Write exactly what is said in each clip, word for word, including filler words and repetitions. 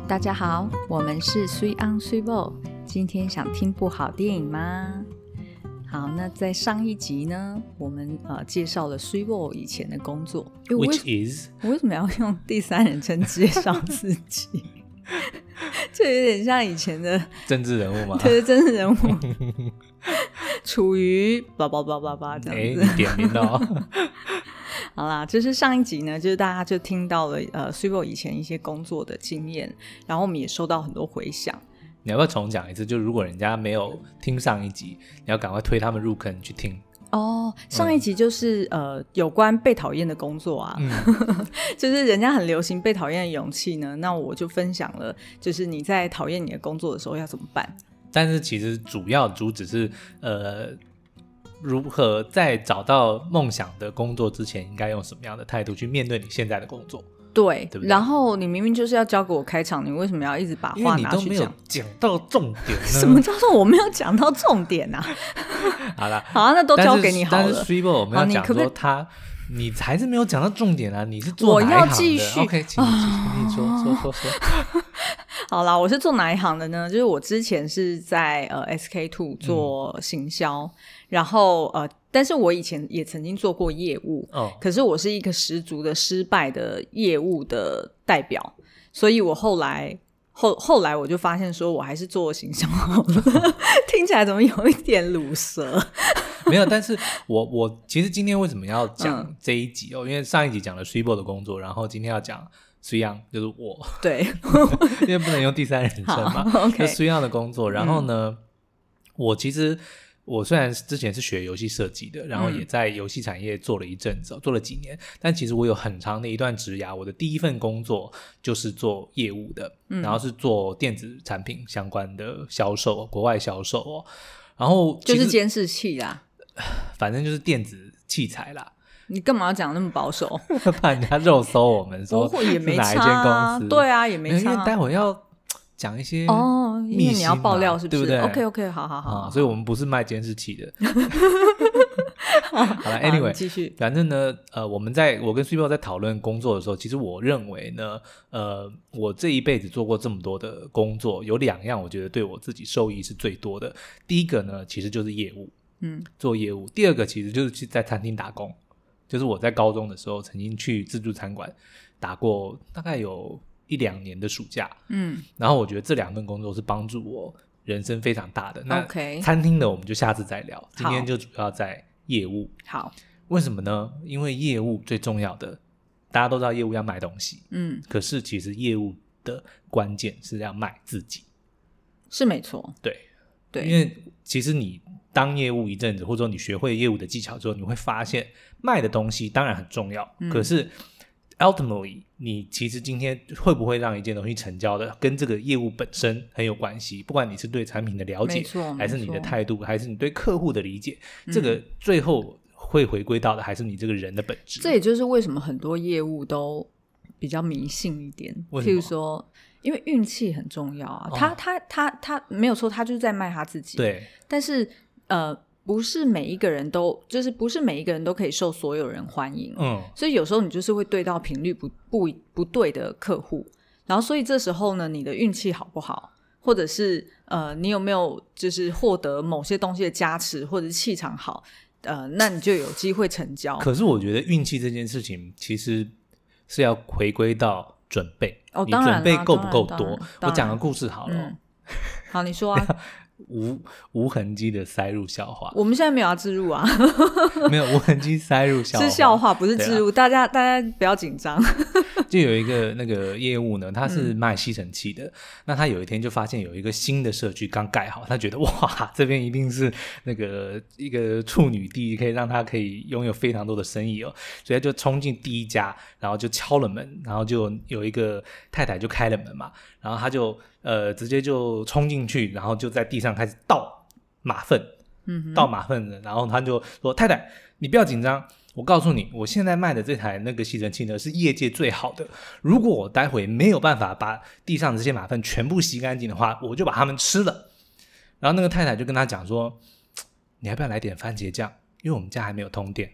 大家好，我们是水昂水某，今天想听部好电影吗？好，那在上一集呢，我们呃介绍了水某以前的工作。 Which is 我为什么要用第三人称介绍自己？就有点像以前的政治人物嘛。 对，政治人物处于叭叭叭叭叭这样子。 哎，你点名了哦。 好啦，就是上一集呢，就是大家就听到了呃 水某以前一些工作的经验，然后我们也收到很多回响。 你要不要重讲一次？就如果人家没有听上一集，你要赶快推他们入坑去听。 哦，上一集就是、嗯、呃有关被讨厌的工作啊、嗯、就是人家很流行被讨厌的勇气呢，那我就分享了就是你在讨厌你的工作的时候要怎么办。但是其实主要主旨是呃如何在找到梦想的工作之前应该用什么样的态度去面对你现在的工作。 对, 对不对？ 然后你明明就是要教给我开场，你为什么要一直把话拿去讲？ 因为你都没有讲到重点呢。 什么叫做我没有讲到重点啊？ 好啦， 好啊，那都交给你好了。 但是 水某我们要讲说他你还是没有讲到重点啊！你是做哪一行的？ 我要继续 OK， 请你继续说说说说。 好啦，我是做哪一行的呢？就是我之前是在呃 S K 二 做行销、嗯、然后呃，但是我以前也曾经做过业务、哦、可是我是一个十足的失败的业务的代表，所以我后来后后来我就发现说我还是做行销好了。听起来怎么有一点鲁蛇？ 没有，但是我我其实今天为什么要讲这一集哦？嗯、因为上一集讲了水某的工作，然后今天要讲水昂，就是我。 对， 因为不能用第三人称嘛。 okay、 就水昂的工作，然后呢，嗯、我其实我虽然之前是学游戏设计的，然后也在游戏产业做了一阵子、哦，做了几年，但其实我有很长的一段职涯，我的第一份工作就是做业务的，嗯、然后是做电子产品相关的销售，国外销售哦。然后就是监视器啦。 反正就是电子器材啦。 你干嘛要讲那么保守？ 怕人家肉搜我们说也没差、啊、 是哪一间公司。对啊，也没差、啊、 因为待会要讲一些哦，因为你要爆料是不是？ 对不对 ？OK OK， 好好 好, 好、 嗯，所以我们不是卖监视器的。好了 ，Anyway， 继续。 反正呢，呃，我们在我跟水某在讨论工作的时候，其实我认为呢，呃，我这一辈子做过这么多的工作，有两样我觉得对我自己受益是最多的。第一个呢，其实就是业务。嗯，做业务。第二个其实就是去在餐厅打工，就是我在高中的时候曾经去自助餐馆打过大概有一两年的暑假。嗯，然后我觉得这两份工作是帮助我人生非常大的。那餐厅的我们就下次再聊，今天就主要在业务。 好， 为什么呢？因为业务最重要的，大家都知道业务要卖东西，嗯，可是其实业务的关键是要卖自己， 是没错。 对对， 因为其实你当业务一阵子，或者说你学会业务的技巧之后，你会发现卖的东西当然很重要、嗯、可是 ultimately 你其实今天会不会让一件东西成交的跟这个业务本身很有关系，不管你是对产品的了解还是你的态度还是你对客户的理解、嗯、这个最后会回归到的还是你这个人的本质。 这也就是为什么很多业务都比较迷信一点，譬如说因为运气很重要啊，他、哦、他他他没有错，他就是在卖他自己。 对， 但是呃，不是每一个人都就是不是每一个人都可以受所有人欢迎，嗯，所以有时候你就是会对到频率不不不对的客户，然后所以这时候呢，你的运气好不好，或者是呃，你有没有就是获得某些东西的加持，或者是气场好，呃，那你就有机会成交。 可是我觉得运气这件事情其实是要回归到准备， 哦， 你准备够不够多？我讲个故事好了、哦嗯，好，你说啊。 无无痕迹的塞入笑话， 我们现在没有要置入啊。 没有无痕迹塞入笑话， 是笑话不是置入、啊、大家大家不要紧张。 就有一个那个业务呢，他是卖吸尘器的、嗯、那他有一天就发现有一个新的社区刚盖好，他觉得哇这边一定是那个一个处女地，可以让他可以拥有非常多的生意哦，所以他就冲进第一家，然后就敲了门，然后就有一个太太就开了门嘛，然后他就呃直接就冲进去，然后就在地上开始倒马粪，嗯，倒马粪的，然后他就说太太你不要紧张，我告诉你，我现在卖的这台那个吸尘器呢是业界最好的，如果我待会没有办法把地上这些马粪全部洗干净的话，我就把它们吃了。然后那个太太就跟他讲说，你要不要来点番茄酱，因为我们家还没有通电。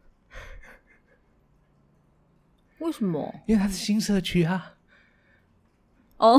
为什么？ 因为它是新社区啊， 哦，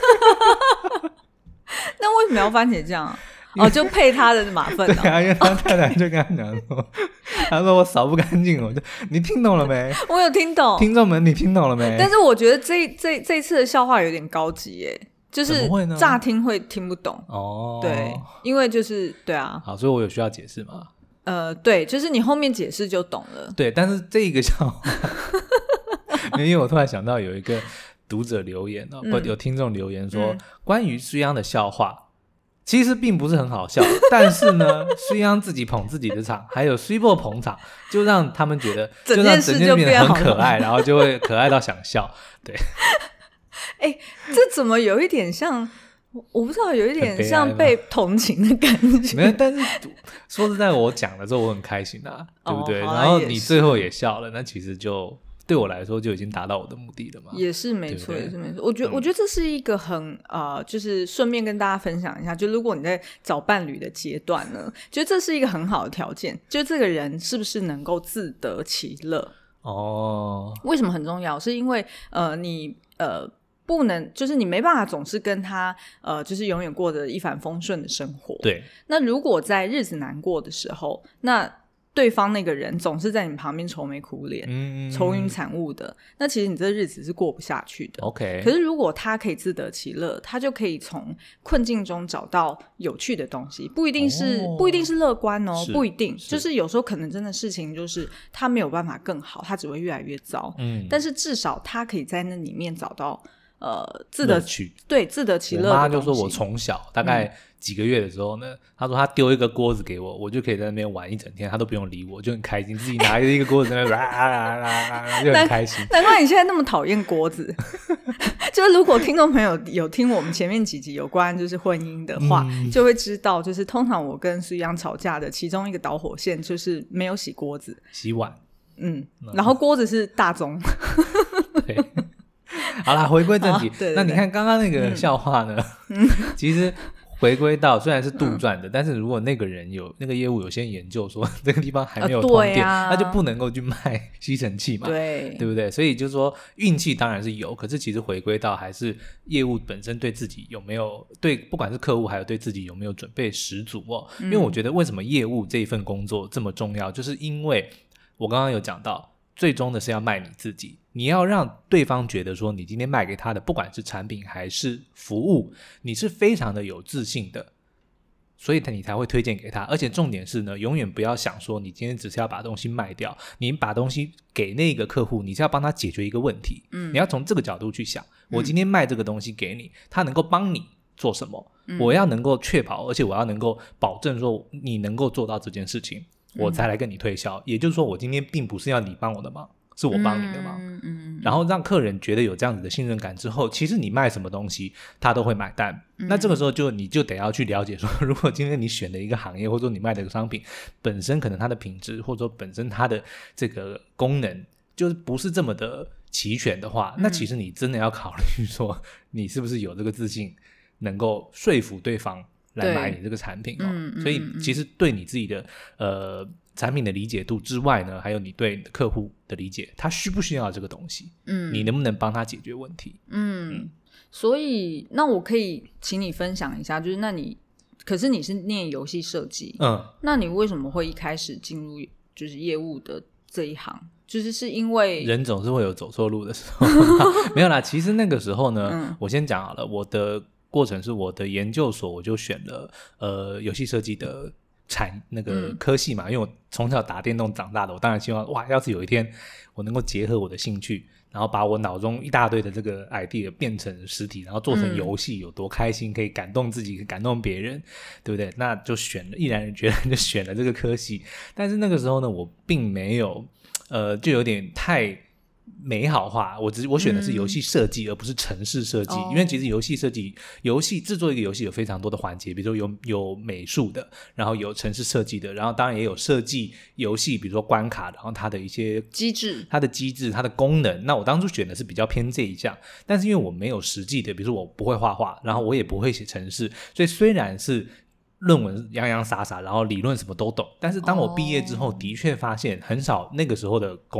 那为什么要番茄酱啊？哦，就配他的马粪、哦、 对啊，因为他太太就跟他讲说，他说我扫不干净，我就你听懂了没？ 我有听懂， 听众们你听懂了没？ 但是我觉得这这这次的笑话有点高级耶，就是乍听会听不懂哦。 对，因为就是对啊， 好，所以我有需要解释吗？ 呃，对，就是你后面解释就懂了。 对，但是这个笑话，因为我突然想到有一个读者留言哦，嗯、有听众留言说，嗯、关于苏央的笑话。其实并不是很好笑，但是呢，苏央自己捧自己的场，还有苏波捧场，就让他们觉得，就让整件事变得很可爱，然后就会可爱到想笑。对， 哎、欸，这怎么有一点像？我不知道，有一点像被同情的感觉。 没有，但是说实在，我讲的时候我很开心啊，对不对？哦、然后你最后也笑了，那其实就。对我来说就已经达到我的目的了嘛， 也是没错，也是没错。我觉得、嗯，我觉得这是一个很呃，就是顺便跟大家分享一下，就如果你在找伴侣的阶段呢，觉得这是一个很好的条件，就这个人是不是能够自得其乐哦？ 为什么很重要？是因为呃，你呃不能，就是你没办法总是跟他呃，就是永远过着一帆风顺的生活。 对。 那如果在日子难过的时候，那对方那个人总是在你旁边愁眉苦脸、嗯、愁云惨雾的，那其实你这日子是过不下去的。 OK， 可是如果他可以自得其乐，他就可以从困境中找到有趣的东西，不一定是、哦、不一定是乐观哦，不一定，就是有时候可能真的事情就是他没有办法更好，他只会越来越糟、嗯、但是至少他可以在那里面找到呃自得其对自得其乐的东西。我妈就说我从小大概几个月的时候呢，她、嗯、说她丢一个锅子给我，我就可以在那边玩一整天，她都不用理我，就很开心，自己拿一个锅子在那边啊啊啊啊，就很开心。 难怪你现在那么讨厌锅子。就是如果听众朋友有听我们前面几集有关就是婚姻的话、嗯、就会知道，就是通常我跟苏央吵架的其中一个导火线就是没有洗锅子洗碗。 嗯，然后锅子是大宗。 对，好啦，回归正题、哦、对对对，那你看刚刚那个笑话呢、嗯、其实回归到虽然是杜撰的、嗯、但是如果那个人有那个业务有先研究说这个地方还没有通电、呃啊、那就不能够去卖吸尘器嘛， 对对不对？所以就是说运气当然是有，可是其实回归到还是业务本身对自己有没有，对不管是客户还有对自己有没有准备十足哦、嗯、因为我觉得为什么业务这一份工作这么重要，就是因为我刚刚有讲到最终的是要卖你自己，你要让对方觉得说你今天卖给他的不管是产品还是服务，你是非常的有自信的，所以你才会推荐给他。而且重点是呢，永远不要想说你今天只是要把东西卖掉，你把东西给那个客户，你是要帮他解决一个问题、嗯、你要从这个角度去想、嗯、我今天卖这个东西给你，他能够帮你做什么、嗯、我要能够确保，而且我要能够保证说你能够做到这件事情，我才来跟你推销、嗯、也就是说我今天并不是要你帮我的忙，是我帮你的忙、嗯嗯、然后让客人觉得有这样子的信任感之后，其实你卖什么东西他都会买单、嗯、那这个时候就你就得要去了解说，如果今天你选的一个行业或者说你卖的一个商品本身可能它的品质或者说本身它的这个功能就是不是这么的齐全的话、嗯、那其实你真的要考虑说你是不是有这个自信能够说服对方来买你这个产品哦、嗯、所以其实对你自己的呃产品的理解度之外呢，还有你对你的客户的理解，他需不需要这个东西，嗯，你能不能帮他解决问题， 嗯, 嗯所以那我可以请你分享一下，就是那你可是你是念游戏设计，嗯，那你为什么会一开始进入就是业务的这一行，就是是因为人总是会有走错路的时候。没有啦，其实那个时候呢、嗯、我先讲好了，我的过程是我的研究所我就选了呃游戏设计的产那个科系嘛、嗯、因为我从小打电动长大的，我当然希望哇，要是有一天我能够结合我的兴趣，然后把我脑中一大堆的这个 idea 变成实体，然后做成游戏、嗯、有多开心，可以感动自己感动别人，对不对？那就选了，毅然决然就选了这个科系。但是那个时候呢，我并没有呃就有点太美好化，我只我选的是游戏设计、嗯、而不是程式设计、哦、因为其实游戏设计游戏制作一个游戏有非常多的环节，比如说有有美术的，然后有程式设计的，然后当然也有设计游戏比如说关卡，然后它的一些机制它的机制它的功能，那我当初选的是比较偏这一项，但是因为我没有实际的，比如说我不会画画，然后我也不会写程式，所以虽然是论文洋洋洒洒，然后理论什么都懂，但是当我毕业之后、哦、的确发现很少，那个时候的公司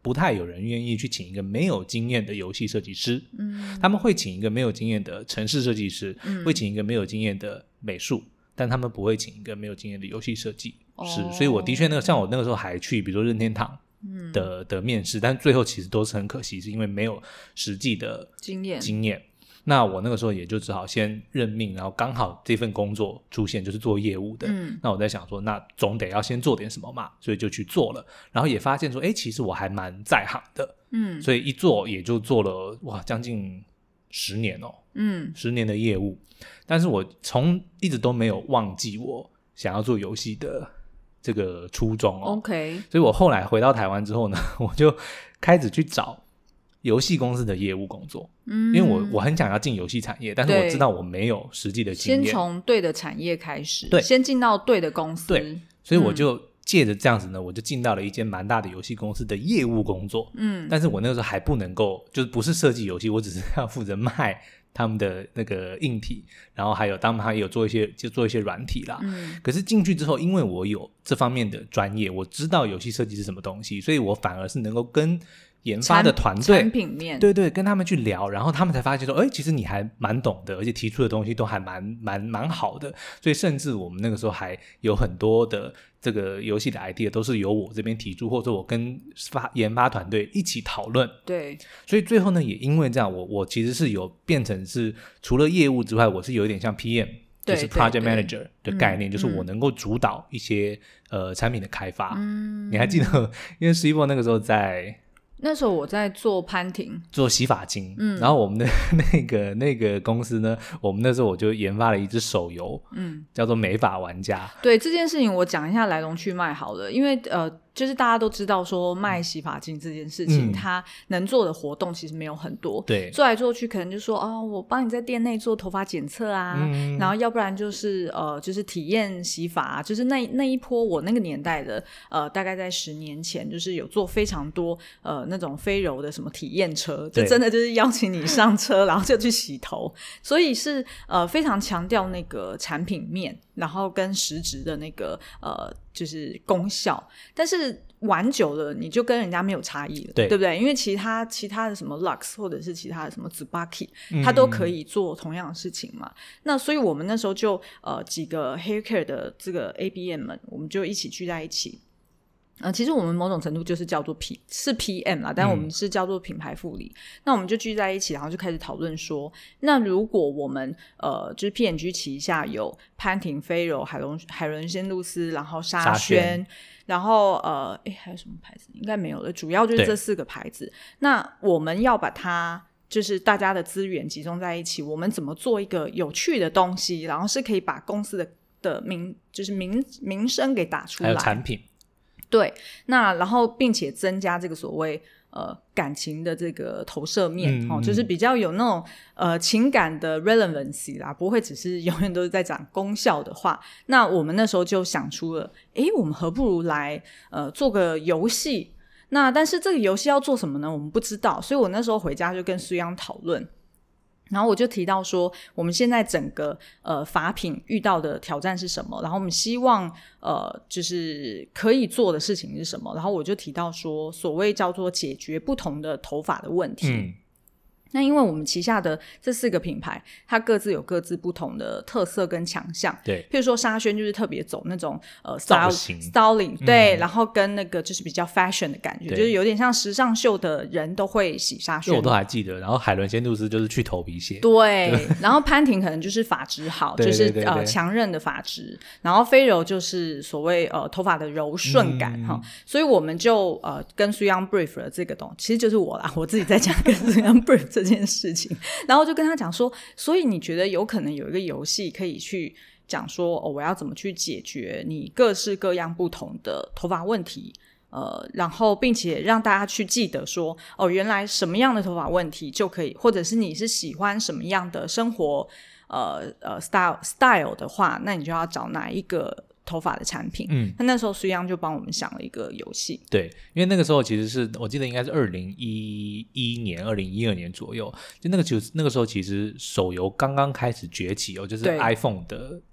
不太有人愿意去请一个没有经验的游戏设计师，嗯，他们会请一个没有经验的程式设计师，嗯，会请一个没有经验的美术，但他们不会请一个没有经验的游戏设计师、哦、所以我的确那个像我那个时候还去比如说任天堂的、嗯、的面试，但最后其实都是很可惜，是因为没有实际的经验经验。那我那个时候也就只好先任命，然后刚好这份工作出现就是做业务的、嗯、那我在想说那总得要先做点什么嘛，所以就去做了，然后也发现说诶其实我还蛮在行的，嗯，所以一做也就做了哇将近十年哦，嗯，十年的业务，但是我从一直都没有忘记我想要做游戏的这个初衷哦 OK， 所以我后来回到台湾之后呢，我就开始去找游戏公司的业务工作，嗯，因为我我很想要进游戏产业，但是我知道我没有实际的经验， 先从对的产业开始，对，先进到对的公司， 对，所以我就借着这样子呢、嗯、我就进到了一间蛮大的游戏公司的业务工作，嗯，但是我那个时候还不能够，就是不是设计游戏，我只是要负责卖他们的那个硬体，然后还有他们还有做一些就做一些软体啦、嗯、可是进去之后因为我有这方面的专业，我知道游戏设计是什么东西，所以我反而是能够跟研发的团队产品面对对跟他们去聊，然后他们才发现说哎，其实你还蛮懂的，而且提出的东西都还蛮蛮蛮好的，所以甚至我们那个时候还有很多的这个游戏的 idea 都是由我这边提出，或者我跟发研发团队一起讨论， 对， 所以最后呢也因为这样我我其实是有变成是除了业务之外，我是有一点像 P M，就是 project manager 的概念，就是我能够主导一些、嗯、呃产品的开发、嗯、你还记得因为 Steve 那个时候在那时候我在做潘婷做洗发精、嗯、然后我们的那个那个公司呢，我们那时候我就研发了一支手游、嗯、叫做美发玩家。 对这件事情我讲一下来龙去脉好了，因为呃就是大家都知道说卖洗发精这件事情、嗯、它能做的活动其实没有很多， 对， 做来做去可能就说哦，我帮你在店内做头发检测啊、嗯、然后要不然就是呃就是体验洗发、啊、就是那那一波我那个年代的呃大概在十年前就是有做非常多呃那种飞柔的什么体验车，就真的就是邀请你上车然后就去洗头，所以是呃非常强调那个产品面，然后跟实质的那个呃就是功效，但是玩久了你就跟人家没有差异了， 对, 对不对？因为其他其他的什么 Lux 或者是其他的什么 Tsubaki、嗯、它都可以做同样的事情嘛，那所以我们那时候就呃几个 Haircare 的这个 A B M 们我们就一起聚在一起，呃，其实我们某种程度就是叫做 P 是 P M 啦，但我们是叫做品牌副理、嗯、那我们就聚在一起，然后就开始讨论说，那如果我们呃就是 P and G 旗下有潘婷、飞柔、海伦海伦仙露丝，然后沙宣，然后呃诶还有什么牌子应该没有了，主要就是这四个牌子，那我们要把它就是大家的资源集中在一起，我们怎么做一个有趣的东西，然后是可以把公司的的名就是名名声给打出来， 还有产品， 对，那然后并且增加这个所谓呃感情的这个投射面、嗯哦、就是比较有那种呃情感的 relevancy 啦，不会只是永远都是在讲功效的话，那我们那时候就想出了诶我们何不如来呃做个游戏，那但是这个游戏要做什么呢我们不知道，所以我那时候回家就跟苏央讨论，然后我就提到说我们现在整个呃发品遇到的挑战是什么，然后我们希望呃就是可以做的事情是什么，然后我就提到说所谓叫做解决不同的头发的问题、嗯那因为我们旗下的这四个品牌它各自有各自不同的特色跟强项， 对， 譬如说沙宣就是特别走那种呃 style, styling 对、嗯、然后跟那个就是比较 fashion 的感觉，就是有点像时尚秀的人都会洗沙宣， 我都还记得，然后海伦仙露丝就是去头皮屑， 对然后潘婷可能就是发质好对对对对就是呃强韧的发质，然后飞柔就是所谓呃头发的柔顺感哈、嗯，所以我们就呃跟苏央 brief 了这个东西，其实就是我啦，我自己在讲跟苏央 brief 这件事情，然后就跟他讲说，所以你觉得有可能有一个游戏可以去讲说、哦、我要怎么去解决你各式各样不同的头发问题，呃，然后并且让大家去记得说哦，原来什么样的头发问题就可以，或者是你是喜欢什么样的生活呃呃 style style 的话，那你就要找哪一个头发的产品。嗯，那那时候苏央就帮我们想了一个游戏。 对，因为那个时候其实是我记得应该是二零一一年、二零一二年左右，就那个就那个时候其实手游刚刚开始崛起哦，就是 iPhone 的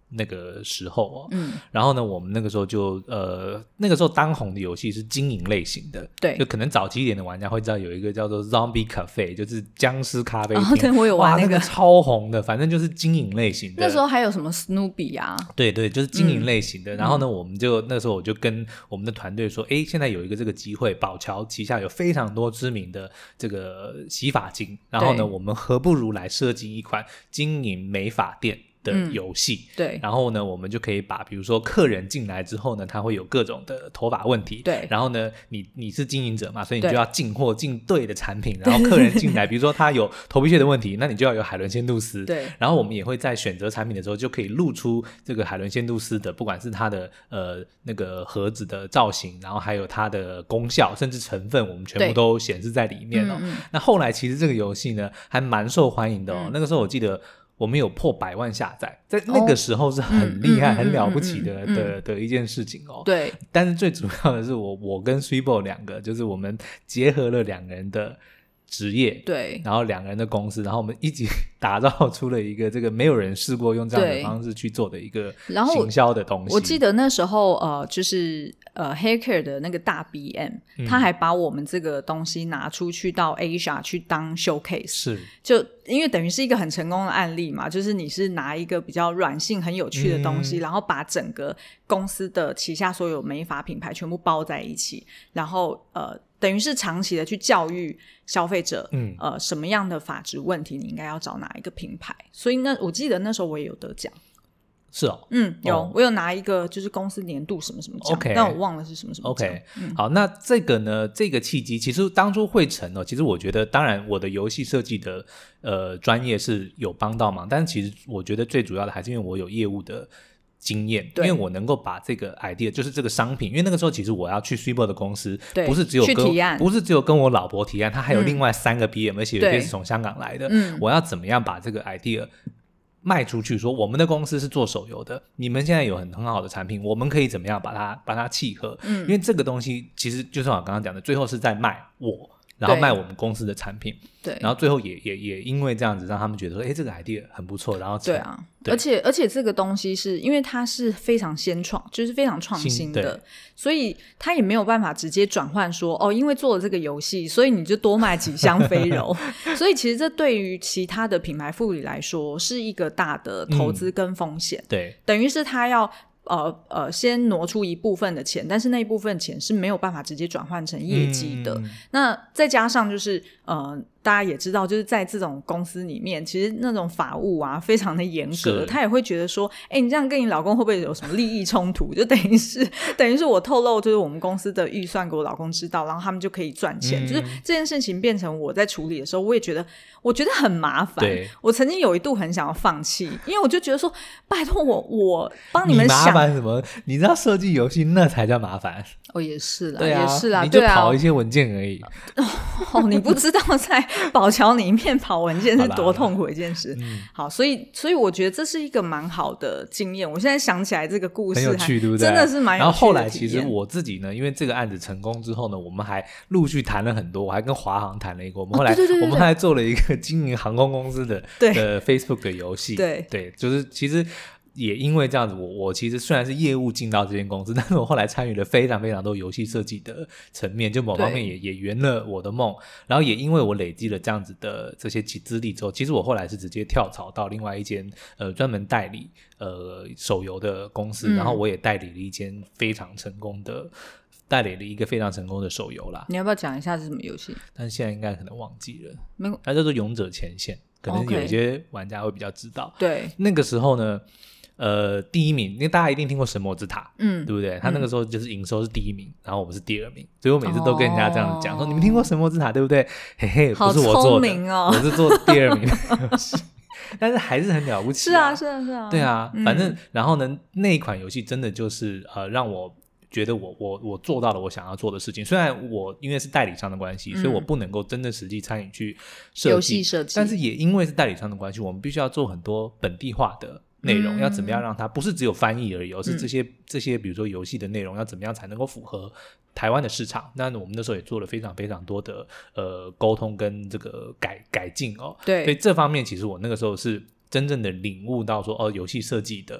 那个时候哦， 嗯， 然后呢，我们那个时候就呃，那个时候当红的游戏是经营类型的， 对， 就可能早期一点的玩家会知道有一个叫做 Zombie Cafe， 就是僵尸咖啡厅， 哦，对，我有玩那个， 那个超红的，反正就是经营类型的。 那时候还有什么 Snoopy 啊？ 对对，就是经营类型的。嗯、然后呢，我们就那时候我就跟我们的团队说，哎，现在有一个这个机会，宝乔旗下有非常多知名的这个洗发精，然后呢，我们何不如来设计一款经营美发店的游戏、 嗯、对， 然后呢我们就可以把比如说客人进来之后呢，他会有各种的头发问题， 对， 然后呢你你是经营者嘛，所以你就要进货进对的产品，然后客人进来比如说他有头皮屑的问题，那你就要有海伦仙度丝， 对， 然后我们也会在选择产品的时候就可以露出这个海伦仙度丝的不管是它的呃那个盒子的造型，然后还有它的功效甚至成分，我们全部都显示在里面哦、嗯嗯、那后来其实这个游戏呢还蛮受欢迎的哦、嗯、那个时候我记得我们有破百万下载，在那个时候是很厉害、哦、很了不起的、嗯嗯、的的一件事情哦。 对， 但是最主要的是我我跟 Swibo 两个，就是我们结合了两个人的职业， 对， 然后两个人的公司，然后我们一起打造出了一个这个没有人试过用这样的方式去做的一个行销的东西。 我记得那时候呃，就是呃 Hacker 的那个大 B M、嗯、他还把我们这个东西拿出去到 Asia 去当 showcase， 是， 就因为等于是一个很成功的案例嘛，就是你是拿一个比较软性很有趣的东西、嗯、然后把整个公司的旗下所有美发品牌全部包在一起，然后呃等于是长期的去教育消费者、嗯、呃什么样的发质问题你应该要找哪一个品牌，所以那我记得那时候我也有得奖。 是哦， 嗯，有、哦、我有拿一个就是公司年度什么什么奖、okay, 但我忘了是什么什么奖。 OK、嗯、好，那这个呢这个契机其实当初会成哦，其实我觉得当然我的游戏设计的呃专业是有帮到忙，但是其实我觉得最主要的还是因为我有业务的经验，因为我能够把这个 idea 就是这个商品，因为那个时候其实我要去 Swibo 的公司，不是只有跟去提案， 不是只有跟我老婆提案，他还有另外三个 B M、嗯、而且有些是从香港来的、嗯、我要怎么样把这个 idea卖出去，说我们的公司是做手游的，你们现在有很很好的产品，我们可以怎么样把它把它契合、嗯、因为这个东西其实就像我刚刚讲的，最后是在卖我，然后卖我们公司的产品，对，然后最后也也也因为这样子让他们觉得说，哎，这个 idea 很不错，然后对啊，对，而且而且这个东西是因为它是非常先创，就是非常创新的，所以它也没有办法直接转换说，哦，因为做了这个游戏，所以你就多卖几箱飞柔，所以其实这对于其他的品牌副理来说是一个大的投资跟风险、嗯，对，等于是他要。呃呃，先挪出一部分的钱，但是那一部分钱是没有办法直接转换成业绩的、嗯、那再加上就是呃大家也知道，就是在这种公司里面其实那种法务啊非常的严格，他也会觉得说，哎，你这样跟你老公会不会有什么利益冲突，就等于是等于是我透露就是我们公司的预算给我老公知道，然后他们就可以赚钱、嗯、就是这件事情变成我在处理的时候，我也觉得我觉得很麻烦，我曾经有一度很想要放弃，因为我就觉得说拜托我我帮你们想， 你麻烦什么？你知道设计游戏那才叫麻烦。 哦，也是啦， 对啊， 也是啦， 你就跑一些文件而已。 哦，你不知道在宝乔里面跑文件是多痛苦的一件事。好, 嗯、好，所以所以我觉得这是一个蛮好的经验。我现在想起来这个故事很有趣，对不对？ 真的是蛮有趣的。 然后后来其实我自己呢，因为这个案子成功之后呢，我们还陆续谈了很多，我还跟华航谈了一个，我们后来、哦、对对对对我们还做了一个经营航空公司的的 Facebook 的游戏。对对，就是其实。也因为这样子，我我其实虽然是业务进到这间公司，但是我后来参与了非常非常多游戏设计的层面，就某方面也也圆了我的梦。然后也因为我累积了这样子的这些资历之后，其实我后来是直接跳槽到另外一间呃专门代理呃手游的公司、嗯，然后我也代理了一间非常成功的。代理了一个非常成功的手游啦， 你要不要讲一下是什么游戏？ 但是现在应该可能忘记了，没有，它叫做《勇者前线》，可能有一些玩家会比较知道。对、okay，那个时候呢，呃，第一名，因为大家一定听过《神魔之塔》，嗯，对不对？他那个时候就是营收是第一名，然后我们是第二名，所以我每次都跟人家这样讲、哦、说：“你们听过《神魔之塔》对不对？”嘿嘿，不是我做的，哦、我是做第二名。但是还是很了不起、 啊，是啊，是啊，是啊， 对啊，反正、嗯、然后呢，那一款游戏真的就是呃，让我。觉得我我我做到了我想要做的事情，虽然我因为是代理商的关系、嗯、所以我不能够真的实际参与去设计游戏设计，但是也因为是代理商的关系，我们必须要做很多本地化的内容、嗯、要怎么样让它不是只有翻译而已，而是这些、嗯、这些比如说游戏的内容要怎么样才能够符合台湾的市场。那我们那时候也做了非常非常多的呃沟通跟这个改改进哦。对，所以这方面其实我那个时候是真正的领悟到说哦，游戏设计的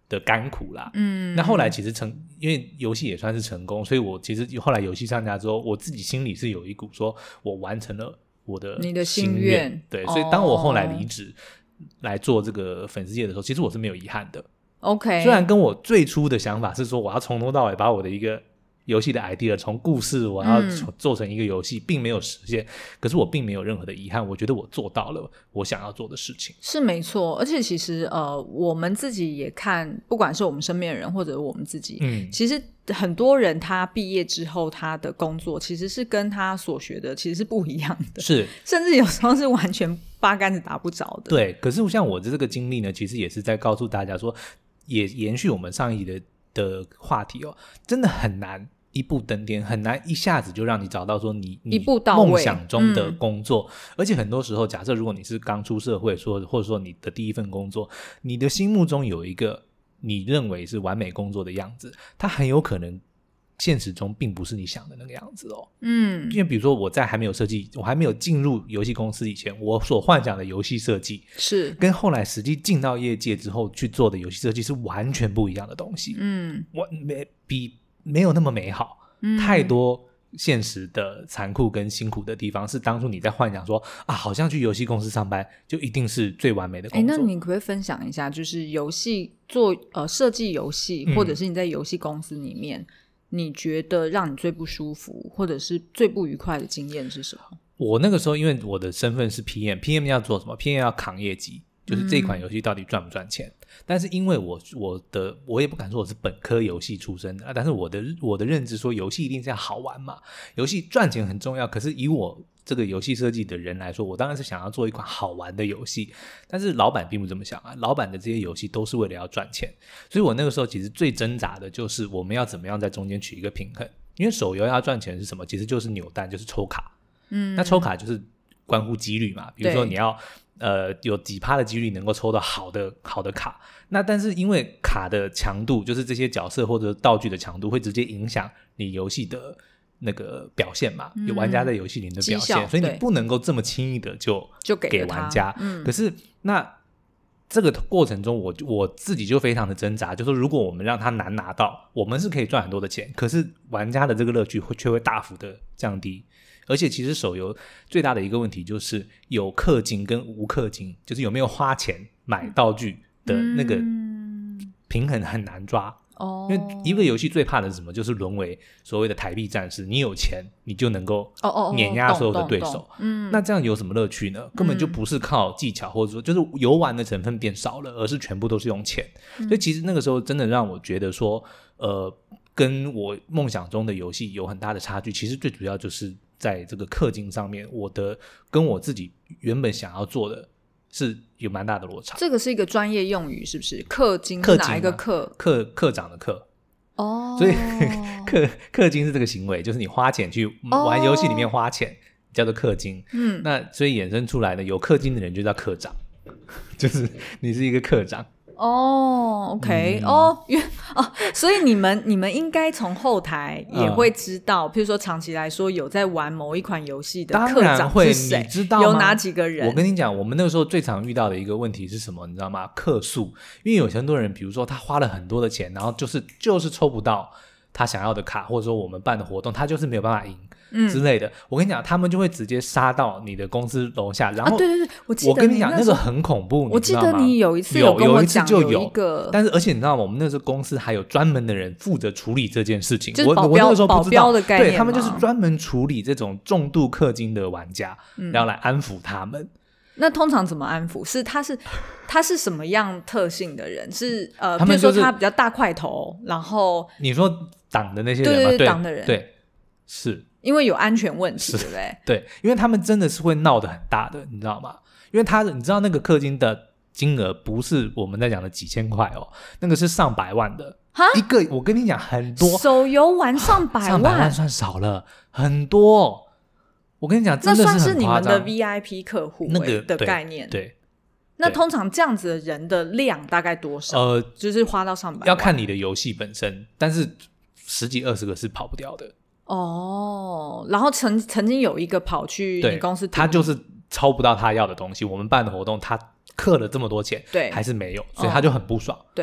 的甘苦啦。嗯，那后来其实成，因为游戏也算是成功，所以我其实后来游戏上架之后，我自己心里是有一股说我完成了我的你的心愿。 对，所以当我后来离职来做这个粉丝页的时候，其实我是没有遗憾的。 OK， 虽然跟我最初的想法是说我要从头到尾把我的一个游戏的 idea 从故事我要做成一个游戏、嗯、并没有实现，可是我并没有任何的遗憾，我觉得我做到了我想要做的事情。 是没错，而且其实呃，我们自己也看，不管是我们身边的人或者我们自己、嗯、其实很多人他毕业之后他的工作其实是跟他所学的其实是不一样的， 是甚至有时候是完全八竿子打不着的。 对，可是像我的这个经历呢，其实也是在告诉大家说，也延续我们上一集的的话题哦，真的很难一步登天，很难一下子就让你找到说你一步到位梦想中的工作、嗯、而且很多时候假设如果你是刚出社会说或者说你的第一份工作，你的心目中有一个你认为是完美工作的样子，它很有可能现实中并不是你想的那个样子哦。嗯，因为比如说我在还没有设计我还没有进入游戏公司以前，我所幻想的游戏设计是跟后来实际进到业界之后去做的游戏设计是完全不一样的东西。嗯，我没比没有那么美好、嗯、太多现实的残酷跟辛苦的地方是当初你在幻想说啊，好像去游戏公司上班就一定是最完美的工作。 那你可不可以分享一下就是游戏做呃设计游戏、嗯、或者是你在游戏公司里面你觉得让你最不舒服或者是最不愉快的经验是什么？ 我那个时候因为我的身份是 P M P M 要做什么？ P M 要扛业绩，就是这款游戏到底赚不赚钱、嗯、但是因为我我的我也不敢说我是本科游戏出身的，但是我的我的认知说游戏一定是要好玩嘛，游戏赚钱很重要，可是以我这个游戏设计的人来说，我当然是想要做一款好玩的游戏，但是老板并不这么想啊，老板的这些游戏都是为了要赚钱，所以我那个时候其实最挣扎的就是我们要怎么样在中间取一个平衡，因为手游要赚钱是什么？其实就是扭蛋，就是抽卡。嗯，那抽卡就是关乎几率嘛，比如说你要呃有几趴的几率能够抽到好的好的卡，那但是因为卡的强度，就是这些角色或者道具的强度会直接影响你游戏的那个表现嘛，有玩家在游戏里的表现、嗯、所以你不能够这么轻易的就就给给玩家、 嗯、 可是那这个过程中我我自己就非常的挣扎，就是如果我们让他难拿到，我们是可以赚很多的钱，可是玩家的这个乐趣会却会大幅的降低。而且其实手游最大的一个问题就是有氪金跟无氪金，就是有没有花钱买道具的那个平衡很难抓、哦、因为一个游戏最怕的是什么？就是沦为所谓的台币战士，你有钱你就能够碾压所有的对手、嗯、那这样有什么乐趣呢？根本就不是靠技巧，或者说就是游玩的成分变少了，而是全部都是用钱、嗯、所以其实那个时候真的让我觉得说呃，跟我梦想中的游戏有很大的差距，其实最主要就是在这个氪金上面，我的跟我自己原本想要做的是有蛮大的落差。 这个是一个专业用语是不是？氪金是哪一个氪？ 氪科长的氪哦，所以氪氪金是这个行为，就是你花钱去玩游戏里面花钱、哦、叫做氪金。嗯，那所以衍生出来的有氪金的人就叫科长，就是你是一个科长。 哦 OK、嗯、哦哦，所以你们你们应该从后台也会知道、嗯、譬如说长期来说有在玩某一款游戏的科长是谁， 你知道吗？ 有哪几个人？ 我跟你讲，我们那个时候最常遇到的一个问题是什么你知道吗？客诉。因为有很多人比如说他花了很多的钱，然后就是就是抽不到他想要的卡，或者说我们办的活动他就是没有办法赢之类的、嗯、我跟你讲他们就会直接杀到你的公司楼下，然后、啊、 对对对，我记得我跟你讲那个很恐怖， 我记得你有一次有跟我讲有, 有, 有一个， 但是而且你知道吗？我们那时候公司还有专门的人负责处理这件事情， 就是保镖， 我我那个时候不知道保镖的概念， 对，他们就是专门处理这种重度氪金的玩家、嗯、然后来安抚他们。 那通常怎么安抚？是他是他是什么样特性的人？是呃， 他们、就是、 比如说他比较大块头，然后你说党的那些人吗？ 对对对， 党的人对，是因为有安全问题，对不对？ 对，因为他们真的是会闹得很大的，你知道吗？因为他你知道那个氪金的金额不是我们在讲的几千块哦，那个是上百万的一个。我跟你讲，很多手游玩上百万， 上百万算少了，很多。我跟你讲，真的是很夸张。 那算是你们的 V I P 客户、欸、那个的概念。 对。对， 那通常这样子的人的量大概多少？呃，就是花到上百万。 要看你的游戏本身，但是十几二十个是跑不掉的。 哦，然后曾曾经有一个跑去你公司， 他就是抽不到他要的东西。我们办的活动，他氪了这么多钱， 对， 还是没有，所以他就很不爽。 哦、对。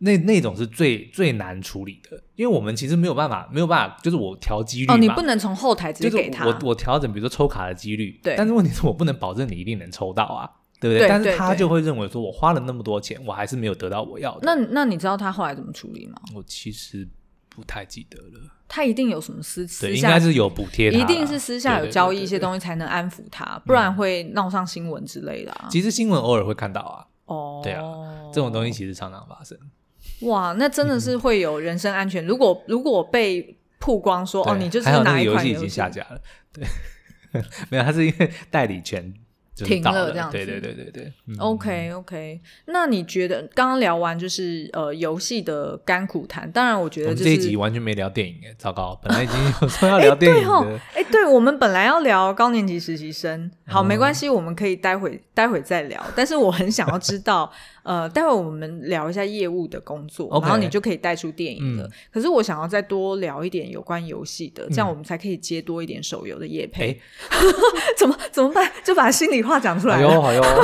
那那种是最最难处理的，因为我们其实没有办法没有办法，就是我调几率嘛， 哦，你不能从后台直接给他， 就是、我我调整比如说抽卡的几率， 对， 但是问题是我不能保证你一定能抽到啊，对不对？ 对， 但是他就会认为说我花了那么多钱，我还是没有得到我要的。 那那你知道他后来怎么处理吗？ 我其实不太记得了。 他一定有什么私私对，应该是有补贴他， 一定是私下有交易一些东西才能安抚他，对对对对，不然会闹上新闻之类的啊。 其实新闻偶尔会看到啊。 哦， 对啊，这种东西其实常常发生。 哇，那真的是会有人身安全。如果如果被曝光说哦，你就是哪一款游戏， 还好那个游戏已经下架了。对，没有，他是因为代理权。 停了这样子， 对对对对对、嗯、 OK OK， 那你觉得刚刚聊完就是呃游戏的甘苦谈，当然我觉得、就是、 我们这一集完全没聊电影耶，糟糕，本来已经有说要聊电影的。 哎、欸，对，我们本来要聊高年级实习生，好，没关系，我们可以待会待会再聊。但是我很想要知道，呃，待会我们聊一下业务的工作， okay, 然后你就可以带出电影了、嗯。可是我想要再多聊一点有关游戏的，这样我们才可以接多一点手游的业配。欸、怎么怎么办？就把心里话讲出来了。 好哟好哟。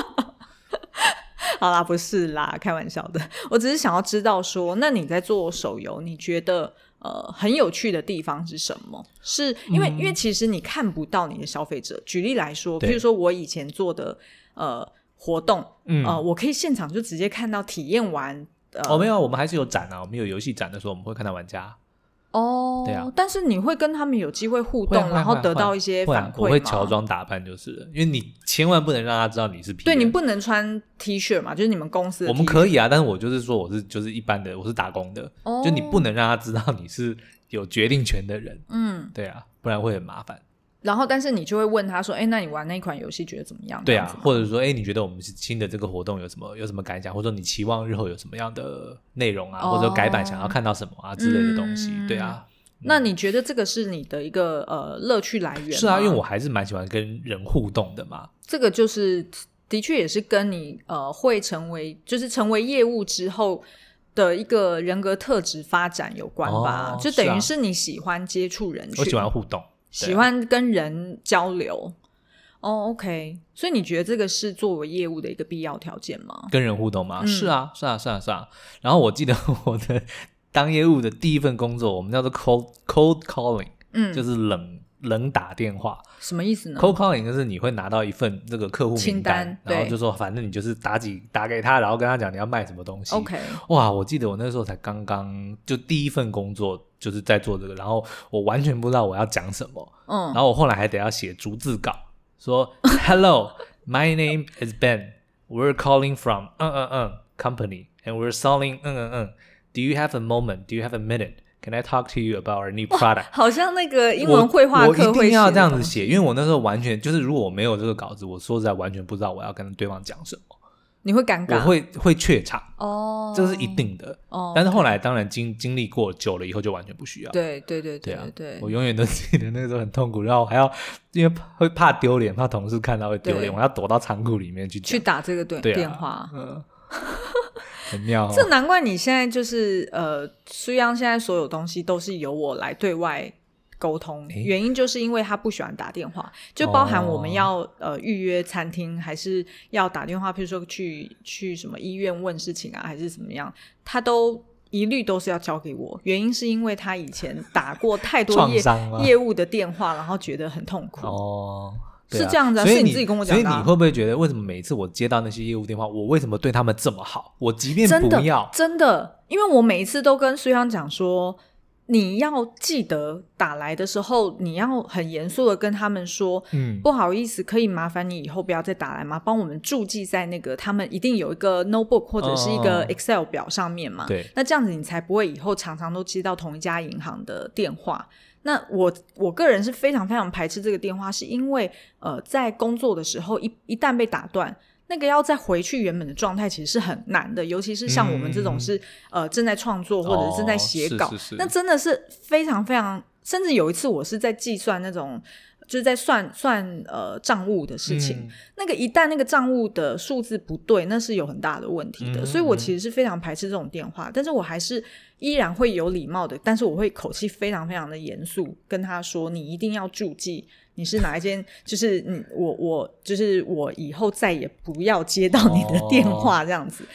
好啦，不是啦，开玩笑的。我只是想要知道说，那你在做手游，你觉得呃很有趣的地方是什么？是因为、嗯、因为其实你看不到你的消费者。举例来说，譬如说我以前做的呃活动，嗯呃，我可以现场就直接看到体验完。呃、 哦，没有，我们还是有展啊。我们有游戏展的时候，我们会看到玩家。 哦，对啊，但是你会跟他们有机会互动，然后得到一些反馈吗？ 我会乔装打扮就是了，因为你千万不能让他知道你是 P M。 对，你不能穿 T 恤嘛，就是你们公司的 T 恤。 我们可以啊，但是我就是说我是就是一般的，我是打工的、哦、就你不能让他知道你是有决定权的人。嗯，对啊，不然会很麻烦。 然后但是你就会问他说，哎，那你玩那款游戏觉得怎么样？ 对啊，或者说哎，你觉得我们新的这个活动有什么有什么感想，或者说你期望日后有什么样的内容啊、哦、或者改版想要看到什么啊之类的东西、嗯、对啊。 那你觉得这个是你的一个呃乐趣来源吗？ 是啊，因为我还是蛮喜欢跟人互动的嘛。 这个就是的确也是跟你呃会成为就是成为业务之后的一个人格特质发展有关吧、哦、就等于是你喜欢接触人群、 啊、我喜欢互动， 喜欢跟人交流。哦 OK， 所以你觉得这个是作为业务的一个必要条件吗？ 跟人互动吗、嗯、是啊是啊是啊是啊。然后我记得我的当业务的第一份工作我们叫做 cold, cold calling、嗯、就是冷冷打电话。 什么意思呢？ cold calling 就是你会拿到一份这个客户名单，清单，然后就说反正你就是打几打给他，然后跟他讲你要卖什么东西。 OK， 哇，我记得我那时候才刚刚就第一份工作就是在做这个，然后我完全不知道我要讲什么、嗯、然后我后来还得要写逐字稿说Hello my name is Ben, we're calling from 嗯嗯嗯 company and we're selling 嗯嗯嗯Do you have a moment? Do you have a minute? Can I talk to you about our new product? 好像那个英文绘画课会写的。我我一定要这样子写，因为我那时候完全就是如果我没有这个稿子，我说实在完全不知道我要跟对方讲什么。 你会尴尬？ 我会会怯场哦，这是一定的哦。但是后来当然经经历过久了以后就完全不需要。 对对对对对, 对, 对、啊、 我永远都记得那个时候很痛苦，然后还要因为会怕丢脸，怕同事看到会丢脸，我要躲到仓库里面去去打这个对对、啊、 电话。 嗯。很妙、哦、 这难怪你现在就是呃，虽然现在所有东西都是由我来对外沟通，原因就是因为他不喜欢打电话，就包含我们要、哦、呃预约餐厅，还是要打电话，譬如说去去什么医院问事情啊，还是怎么样，他都一律都是要交给我。原因是因为他以前打过太多业业务的电话，然后觉得很痛苦哦。 啊、 是这样子、啊、是你自己跟我讲的、啊、 所以你会不会觉得为什么每次我接到那些业务电话，我为什么对他们这么好，我即便不要真的真的，因为我每一次都跟苏央讲说，你要记得打来的时候你要很严肃的跟他们说、嗯、不好意思，可以麻烦你以后不要再打来吗？帮我们注记在那个他们一定有一个 notebook 或者是一个 Excel 表上面嘛、哦、 对， 那这样子你才不会以后常常都接到同一家银行的电话。那我我个人是非常非常排斥这个电话，是因为呃，在工作的时候一一旦被打断，那个要再回去原本的状态其实是很难的，尤其是像我们这种是、嗯、呃正在创作或者是正在写稿、哦、是是是，那真的是非常非常，甚至有一次我是在计算那种就是在算算呃账务的事情、嗯、那个一旦那个账务的数字不对，那是有很大的问题的、嗯、所以我其实是非常排斥这种电话，但是我还是依然会有礼貌的，但是我会口气非常非常的严肃跟他说，你一定要注记你是哪一间，就是你我我就是我以后再也不要接到你的电话这样子、哦、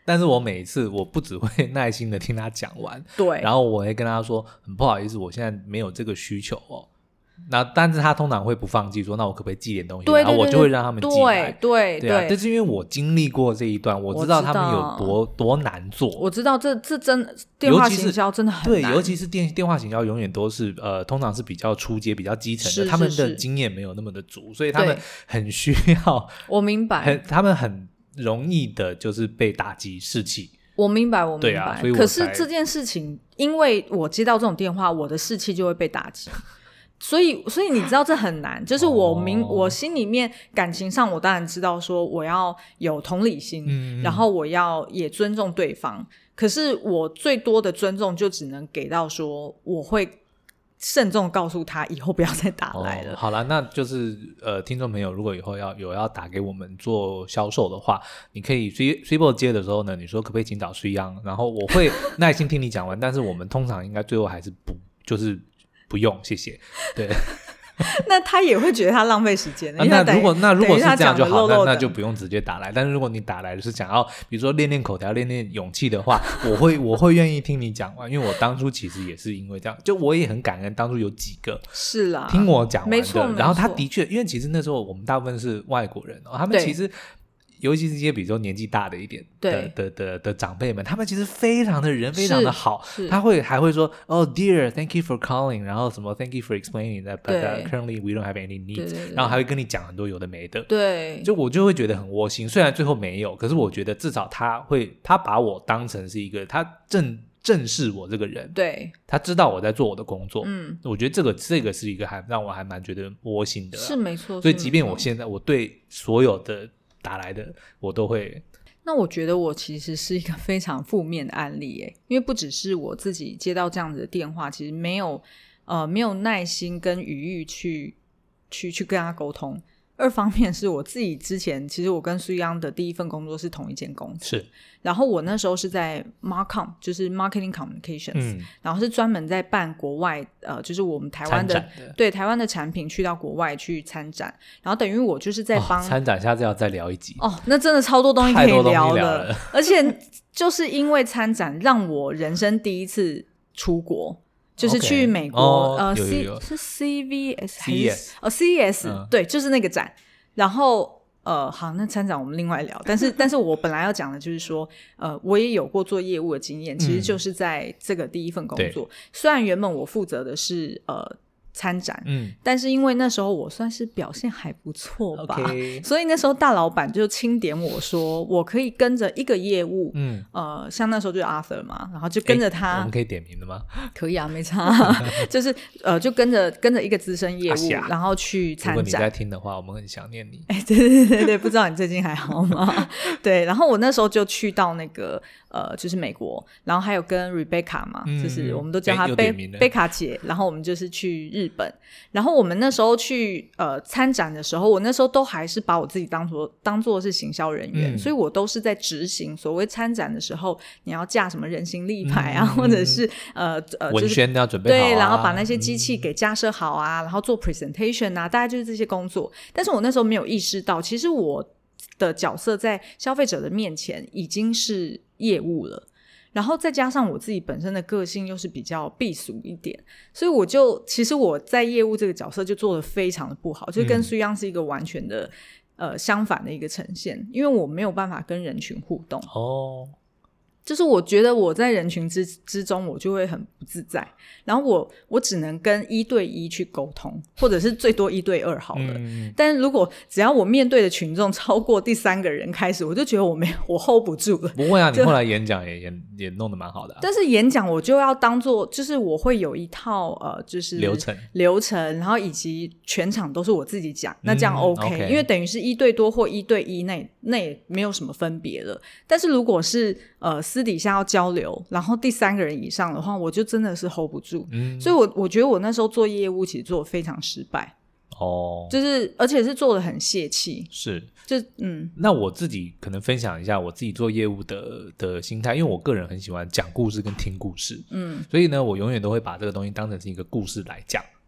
但是我每一次我不只会耐心的听他讲完， 对， 然后我会跟他说很不好意思我现在没有这个需求哦，那但是他通常会不放弃说那我可不可以寄点东西， 对对对对， 然后我就会让他们寄来， 对对, 对啊，但是因为我经历过这一段，我知道他们有多多难做， 我知道这这真电话行销真的很难， 对，尤其是电电话行销永远都是呃，通常是比较初阶比较基层的， 是是是， 他们的经验没有那么的足，所以他们很需要， 我明白， 很他们很容易的就是被打击士气， 我明白我明白， 对啊，所以我可是这件事情因为我接到这种电话我的士气就会被打击所以所以你知道这很难，就是我明、哦、我心里面感情上我当然知道说我要有同理心、嗯、然后我要也尊重对方，可是我最多的尊重就只能给到说我会慎重告诉他以后不要再打来了、 哦、好啦，那就是呃，听众朋友如果以后要有要打给我们做销售的话，你可以 Swibo 接的时候呢，你说可不可以请找 Suyang， 然后我会耐心听你讲完但是我们通常应该最后还是不就是不用谢谢，对那他也会觉得他浪费时间、 啊、那如果那如果是这样就好， 漏漏那那就不用直接打来，但是如果你打来是想要比如说练练口条练练勇气的话我会我会愿意听你讲完，因为我当初其实也是因为这样，就我也很感恩当初有几个是啦听我讲完的， 没错然后他的确因为其实那时候我们大部分是外国人、哦、他们其实尤其是一些比如说年纪大的一点的的的的长辈们，他们其实非常的人非常的好，他会还会说 Oh dear thank you for calling 然后什么 thank you for explaining that but uh, currently we don't have any needs 对对对，然后还会跟你讲很多有的没的， 对， 就我就会觉得很窝心，虽然最后没有，可是我觉得至少他会他把我当成是一个他正正视我这个人， 对， 他知道我在做我的工作， 嗯， 我觉得这个这个是一个还让我还蛮觉得窝心的， 是没错， 所以即便我现在我对所有的打来的我都会， 那我觉得我其实是一个非常负面的案例耶，因为不只是我自己接到这样子的电话，其实没有呃没有耐心跟余裕去去去跟他沟通，二方面是我自己之前其实我跟Suyang的第一份工作是同一间公司， 是， 然后我那时候是在 Marcom 就是 Marketing Communications、嗯、然后是专门在办国外呃，就是我们台湾 的, 的对台湾的产品去到国外去参展，然后等于我就是在帮、哦、 参展下次要再聊一集哦，那真的超多东西可以聊的，而且就是因为参展让我人生第一次出国，就是去美国、 okay. 哦、 呃有有有 C, 是 C V S 还是 C E S 哦 C E S、嗯、对，就是那个展，然后呃，好，那参展我们另外聊，但是但是我本来要讲的就是说呃，我也有过做业务的经验，其实就是在这个第一份工作、嗯、虽然原本我负责的是呃参展，嗯，但是因为那时候我算是表现还不错吧、okay. 所以那时候大老板就钦点我说我可以跟着一个业务，嗯，呃，像那时候就是 Arthur 嘛，然后就跟着他， 我们可以点名的吗？ 可以啊，没差就是呃，就跟着跟着一个资深业务、啊、然后去参展。如果你在听的话我们很想念你， 哎，对对对对，不知道你最近还好吗对，然后我那时候就去到那个呃，就是美国，然后还有跟 Rebecca 嘛、嗯、就是我们都叫她贝贝卡姐，然后我们就是去日本，然后我们那时候去呃参展的时候，我那时候都还是把我自己当作当作是行销人员、嗯、所以我都是在执行所谓参展的时候你要架什么人形立牌啊、嗯、或者是呃呃文宣要准备好、啊、 对，然后把那些机器给架设好啊、嗯、然后做 presentation 啊，大概就是这些工作，但是我那时候没有意识到其实我的角色在消费者的面前已经是业务了，然后再加上我自己本身的个性又是比较避俗一点，所以我就其实我在业务这个角色就做得非常的不好，就跟Suyang是一个完全的、嗯、呃相反的一个呈现，因为我没有办法跟人群互动哦，就是我觉得我在人群之之中我就会很不自在，然后我我只能跟一对一去沟通，或者是最多一对二好了、嗯、但是如果只要我面对的群众超过第三个人开始，我就觉得我没我 hold 不住了。 不会啊，你后来演讲也也也弄得蛮好的、啊、 但是演讲我就要当做就是我会有一套呃就是流程流程，然后以及全场都是我自己讲，那这样 OK,、嗯、OK 因为等于是一对多或一对一那那也没有什么分别了，但是如果是呃私底下要交流，然后第三个人以上的话我就真的是 hold 不住、嗯、所以我我觉得我那时候做业务其实做得非常失败哦，就是而且是做得很泄气， 是就嗯， 那我自己可能分享一下我自己做业务的的心态，因为我个人很喜欢讲故事跟听故事，嗯，所以呢我永远都会把这个东西当成是一个故事来讲，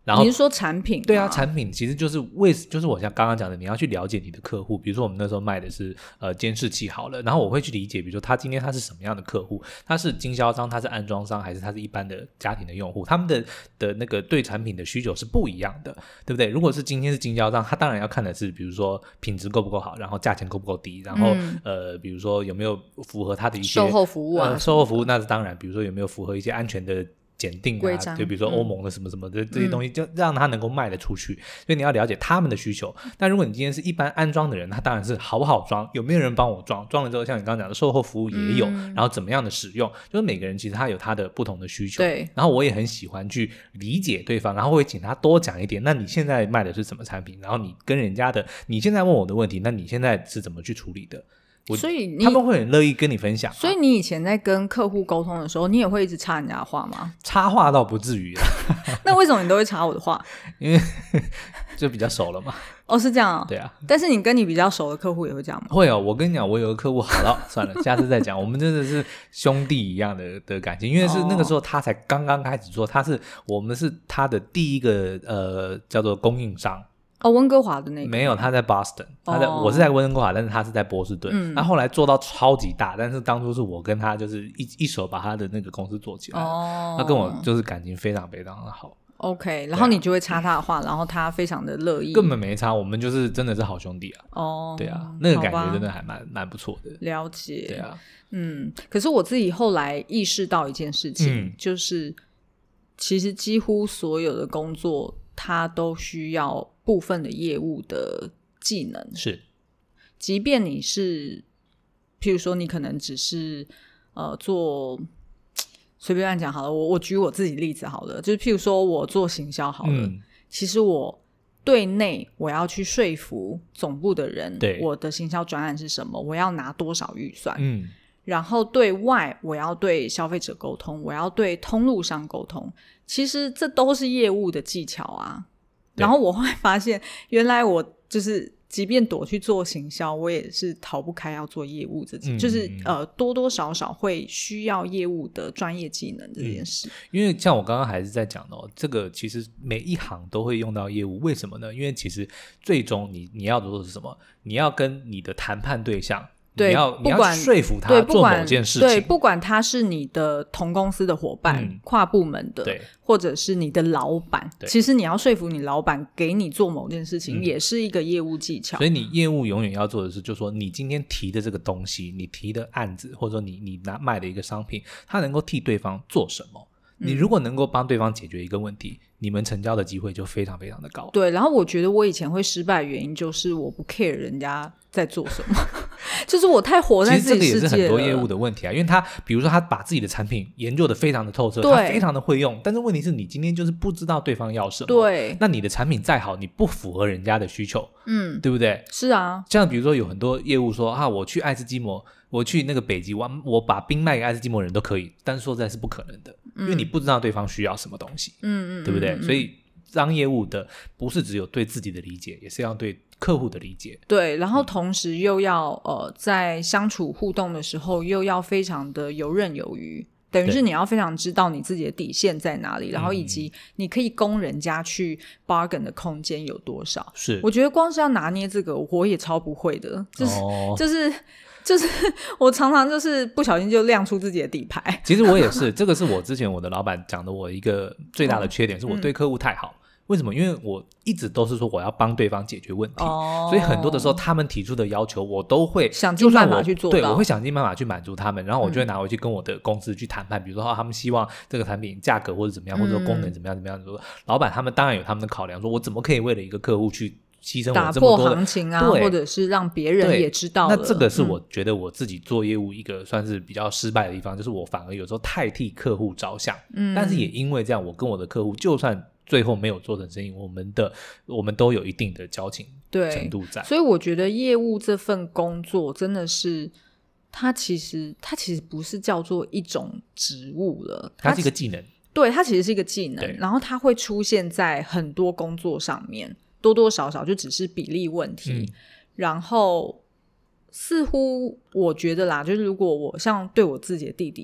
然后你是说产品吗？ 对啊，产品其实就是为就是我像刚刚讲的，你要去了解你的客户。比如说我们那时候卖的是呃监视器好了，然后我会去理解，比如说他今天他是什么样的客户，他是经销商，他是安装商，还是他是一般的家庭的用户，他们的的那个对产品的需求是不一样的，对不对？如果是今天是经销商，他当然要看的是比如说品质够不够好，然后价钱够不够低，然后、嗯、呃比如说有没有符合他的一些售后服务啊、 呃、售后服务，那是当然，比如说有没有符合一些安全的检定啊，就比如说欧盟的什么什么的、嗯、这些东西，就让它能够卖得出去。所以你要了解他们的需求。但如果你今天是一般安装的人，他当然是好不好装，有没有人帮我装，装了之后像你刚刚讲的售后服务也有、嗯、然后怎么样的使用，就是每个人其实他有他的不同的需求。 对， 然后我也很喜欢去理解对方，然后会请他多讲一点，那你现在卖的是什么产品，然后你跟人家的你现在问我的问题，那你现在是怎么去处理的， 所以他们会很乐意跟你分享、啊、 所以你以前在跟客户沟通的时候，你也会一直插人家的话吗？ 插话倒不至于啦那为什么你都会插我的话？ 因为就比较熟了嘛。 哦，是这样哦。 对啊， 但是你跟你比较熟的客户也会这样吗？ 会哦，我跟你讲，我有个客户，好了算了下次再讲。我们真的是兄弟一样的的感情，因为是那个时候他才刚刚开始做，他是我们是他的第一个呃叫做供应商。 哦，温哥华的那个没有，他在 Boston， 他在、哦、我是在温哥华，但是他是在波士顿。嗯，他后来做到超级大，但是当初是我跟他就是一一手把他的那个公司做起来。哦，他跟我就是感情非常非常的好。 OK， 然后你就会插他的话，然后他非常的乐意。 根本没插，我们就是真的是好兄弟啊。 哦， 对啊，那个感觉真的还蛮蛮不错的。 了解。 对啊， 嗯，可是我自己后来意识到一件事情，嗯、就是其实几乎所有的工作，它都需要部分的业务的技能。 是， 即便你是譬如说你可能只是呃做随便乱讲好了，我我举我自己例子好了，就是譬如说我做行销好了、嗯、其实我对内我要去说服总部的人，对我的行销专案是什么，我要拿多少预算，嗯，然后对外我要对消费者沟通，我要对通路商沟通，其实这都是业务的技巧啊。然后我会发现原来我就是即便躲去做行销，我也是逃不开要做业务这件、嗯、就是呃多多少少会需要业务的专业技能这件事、嗯、 因为像我刚刚还是在讲的、哦、这个其实每一行都会用到业务，为什么呢？因为其实最终你你要做的是什么？你要跟你的谈判对象， 对， 你要你要说服他做某件事情， 对，不管他是你的同公司的伙伴、嗯、跨部门的，对，或者是你的老板，其实你要说服你老板给你做某件事情、嗯、也是一个业务技巧。 所以你业务永远要做的是，就是说你今天提的这个东西，你提的案子，或者说你你拿卖的一个商品，它能够替对方做什么？你如果能够帮对方解决一个问题、嗯、你们成交的机会就非常非常的高。 对，然后我觉得我以前会失败的原因就是我不 care 人家在做什么就是我太活在自己世界了。其实这个也是很多业务的问题啊，因为他比如说他把自己的产品研究的非常的透彻，他非常的会用，但是问题是你今天就是不知道对方要什么。对，那你的产品再好，你不符合人家的需求，嗯，对不对？ 是啊， 像比如说有很多业务说啊，我去爱斯基摩，我去那个北极，我我把冰卖给爱斯基摩人都可以，但是说实在是不可能的、嗯、因为你不知道对方需要什么东西，嗯嗯，对不对？嗯嗯嗯，所以当业务的不是只有对自己的理解，也是要对客户的理解。 对，然后同时又要、嗯、呃，在相处互动的时候又要非常的游刃有余，等于是你要非常知道你自己的底线在哪里，然后以及你可以供人家去 bargain 的空间有多少。是，我觉得光是要拿捏这个我也超不会的，就是、哦、就是就是我常常就是不小心就亮出自己的底牌。 其实我也是这个是我之前我的老板讲的我一个最大的缺点、嗯、是我对客户太好、嗯，为什么？因为我一直都是说我要帮对方解决问题、哦、所以很多的时候他们提出的要求我都会想尽办法去做到， 对，我会想尽办法去满足他们，然后我就会拿回去跟我的公司去谈判、嗯、比如说他们希望这个产品价格或者怎么样、嗯、或者说功能怎么样怎么样，老板他们当然有他们的考量，说我怎么可以为了一个客户去牺牲我这么多的打破行情啊，或者是让别人也知道了。 那这个是我觉得我自己做业务一个算是比较失败的地方、嗯、就是我反而有时候太替客户着想、嗯、但是也因为这样，我跟我的客户就算最后没有做成生意，我们的我们都有一定的交情程度在。 所以我觉得业务这份工作真的是它其实它其实不是叫做一种职务了， 它是一个技能。 对，它其实是一个技能，然后它会出现在很多工作上面，多多少少就只是比例问题、嗯、然后似乎我觉得啦，就是如果我像对我自己的弟弟，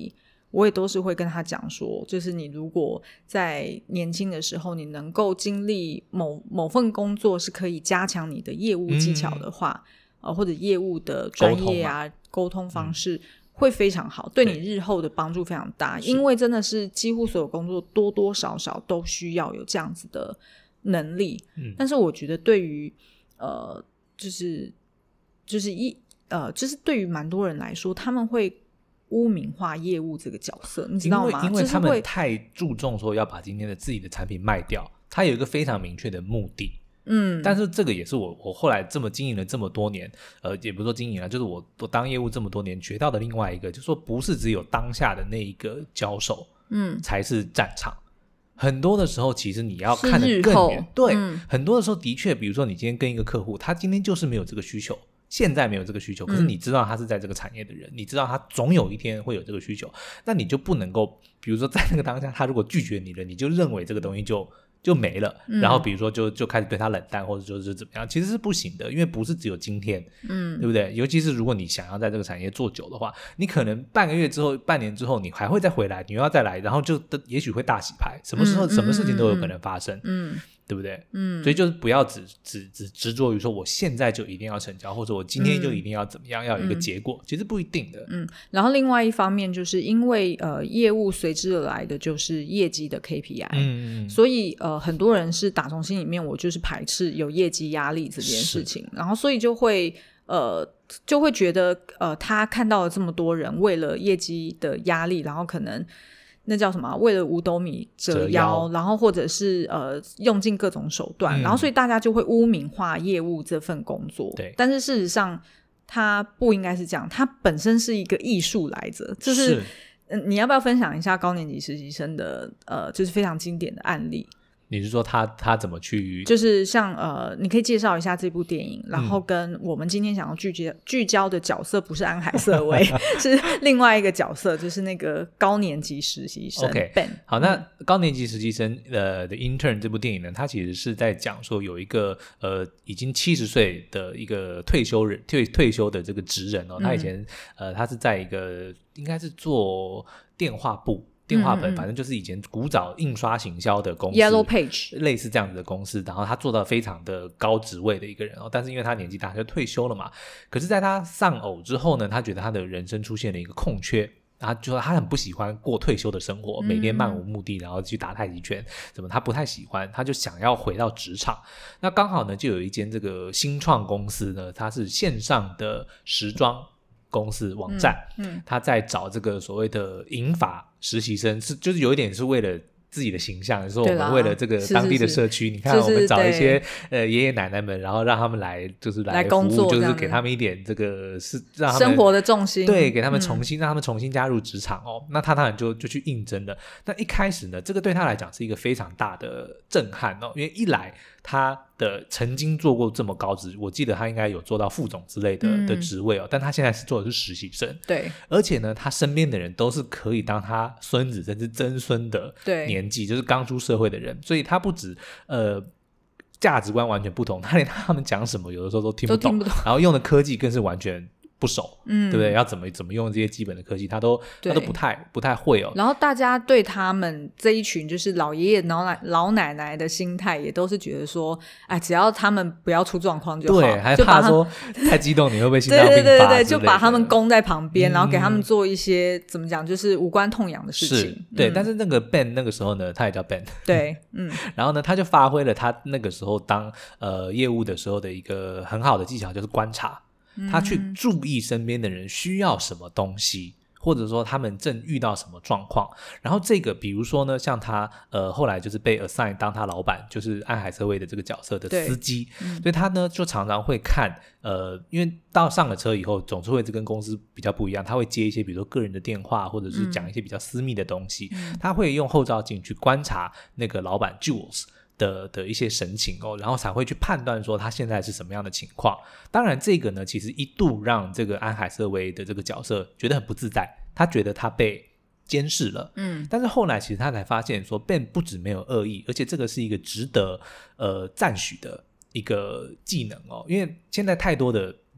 我也都是会跟他讲说，就是你如果在年轻的时候你能够经历某某份工作是可以加强你的业务技巧的话、嗯呃、或者业务的专业啊沟 通, 沟通方式、嗯、会非常好，对你日后的帮助非常大，因为真的是几乎所有工作多多少少都需要有这样子的能力、嗯、但是我觉得对于呃就是就是一呃就是对于蛮多人来说，他们会污名化业务这个角色，你知道吗？ 因为因为他们太注重说要把今天的自己的产品卖掉，他有一个非常明确的目的。嗯，但是这个也是我我后来这么经营了这么多年，呃，也不是说经营了，就是我我当业务这么多年学到的另外一个，就是说不是只有当下的那一个交手，嗯，才是战场。很多的时候，其实你要看得更远。对、嗯，很多的时候的确，比如说你今天跟一个客户，他今天就是没有这个需求。现在没有这个需求，可是你知道他是在这个产业的人、嗯、你知道他总有一天会有这个需求，那你就不能够比如说在那个当下他如果拒绝你了，你就认为这个东西就就没了、嗯、然后比如说就就开始对他冷淡或者就是怎么样，其实是不行的，因为不是只有今天，嗯，对不对？尤其是如果你想要在这个产业做久的话，你可能半个月之后半年之后你还会再回来，你又要再来，然后就也许会大洗牌，什么时候、嗯、什么事情都有可能发生，嗯，对不对？嗯，所以就是不要只只只执着于说我现在就一定要成交，或者我今天就一定要怎么样、嗯、要有一个结果、嗯、其实不一定的。 嗯，然后另外一方面就是因为呃业务随之而来的就是业绩的 K P I， 嗯，所以呃很多人是打从心里面我就是排斥有业绩压力这件事情，然后所以就会呃就会觉得呃他看到了这么多人为了业绩的压力，然后可能那叫什么为了五斗米折 腰, 折腰然后或者是呃用尽各种手段、嗯、然后所以大家就会污名化业务这份工作。对，但是事实上它不应该是这样，它本身是一个艺术来着，就是是、呃、你要不要分享一下高年级实习生的呃就是非常经典的案例？ 你是说他他怎么去就是像呃你可以介绍一下这部电影，然后跟我们今天想要聚焦聚焦的角色不是安海瑟薇是另外一个角色，就是那个高年级实习生 OK Ben。 好，那高年级实习生呃的 Intern 这部电影呢，它其实是在讲说有一个呃已经七十岁的一个退休人退退休的这个职人哦，他以前、嗯、呃他是在一个应该是做电话部电话本、嗯嗯、反正就是以前古早印刷行销的公司 Yellow Page 类似这样子的公司，然后他做到非常的高职位的一个人哦，但是因为他年纪大就退休了嘛，可是在他丧偶之后呢，他觉得他的人生出现了一个空缺，他就他很不喜欢过退休的生活，每天漫无目的然后去打太极拳怎么他不太喜欢，他就想要回到职场。那刚好呢就有一间这个新创公司呢，它是线上的时装公司网站，嗯嗯、他在找这个所谓的银发实习生，是就是有一点是为了自己的形象，说我们为了这个当地的社区，你看我们找一些呃爷爷奶奶们，然后让他们来就是来服务，就是给他们一点这个是让他们生活的重心， 对，给他们重新、嗯、让他们重新加入职场哦。那他当然就就去应征了。那一开始呢，这个对他来讲是一个非常大的震撼哦，因为一来他的曾经做过这么高职，我记得他应该有做到副总之类的、嗯、的职位哦，但他现在是做的是实习生，对，而且呢他身边的人都是可以当他孙子甚至曾孙的年纪，就是刚出社会的人，所以他不止呃价值观完全不同，他连他们讲什么有的时候都听不懂，都听不懂，然后用的科技更是完全不熟，嗯，对不对？要怎么怎么用这些基本的科技，他都他都不太不太会哦。 然后大家对他们这一群就是老爷爷老奶老奶奶的心态，也都是觉得说，哎，只要他们不要出状况就好， 对，还怕说太激动你会不会心脏病发？对对对对，就把他们供在旁边、嗯，然后给他们做一些怎么讲，就是无关痛痒的事情。 是对、嗯，但是那个 Ben 那个时候呢，他也叫 Ben， 对，嗯， 然后呢，他就发挥了他那个时候当呃业务的时候的一个很好的技巧，就是观察。他去注意身边的人需要什么东西，或者说他们正遇到什么状况，然后这个比如说呢，像他呃后来就是被 assign 当他老板，就是安海瑟薇的这个角色的司机、嗯、所以他呢就常常会看呃，因为到上了车以后总是会跟公司比较不一样，他会接一些比如说个人的电话，或者是讲一些比较私密的东西、嗯、他会用后照镜去观察那个老板 Jules的, 的一些神情哦，然后才会去判断说他现在是什么样的情况。当然这个呢其实一度让这个安海瑟薇的这个角色觉得很不自在，他觉得他被监视了，嗯，但是后来其实他才发现说 Ben 不止没有恶意，而且这个是一个值得呃赞许的一个技能哦，因为现在太多的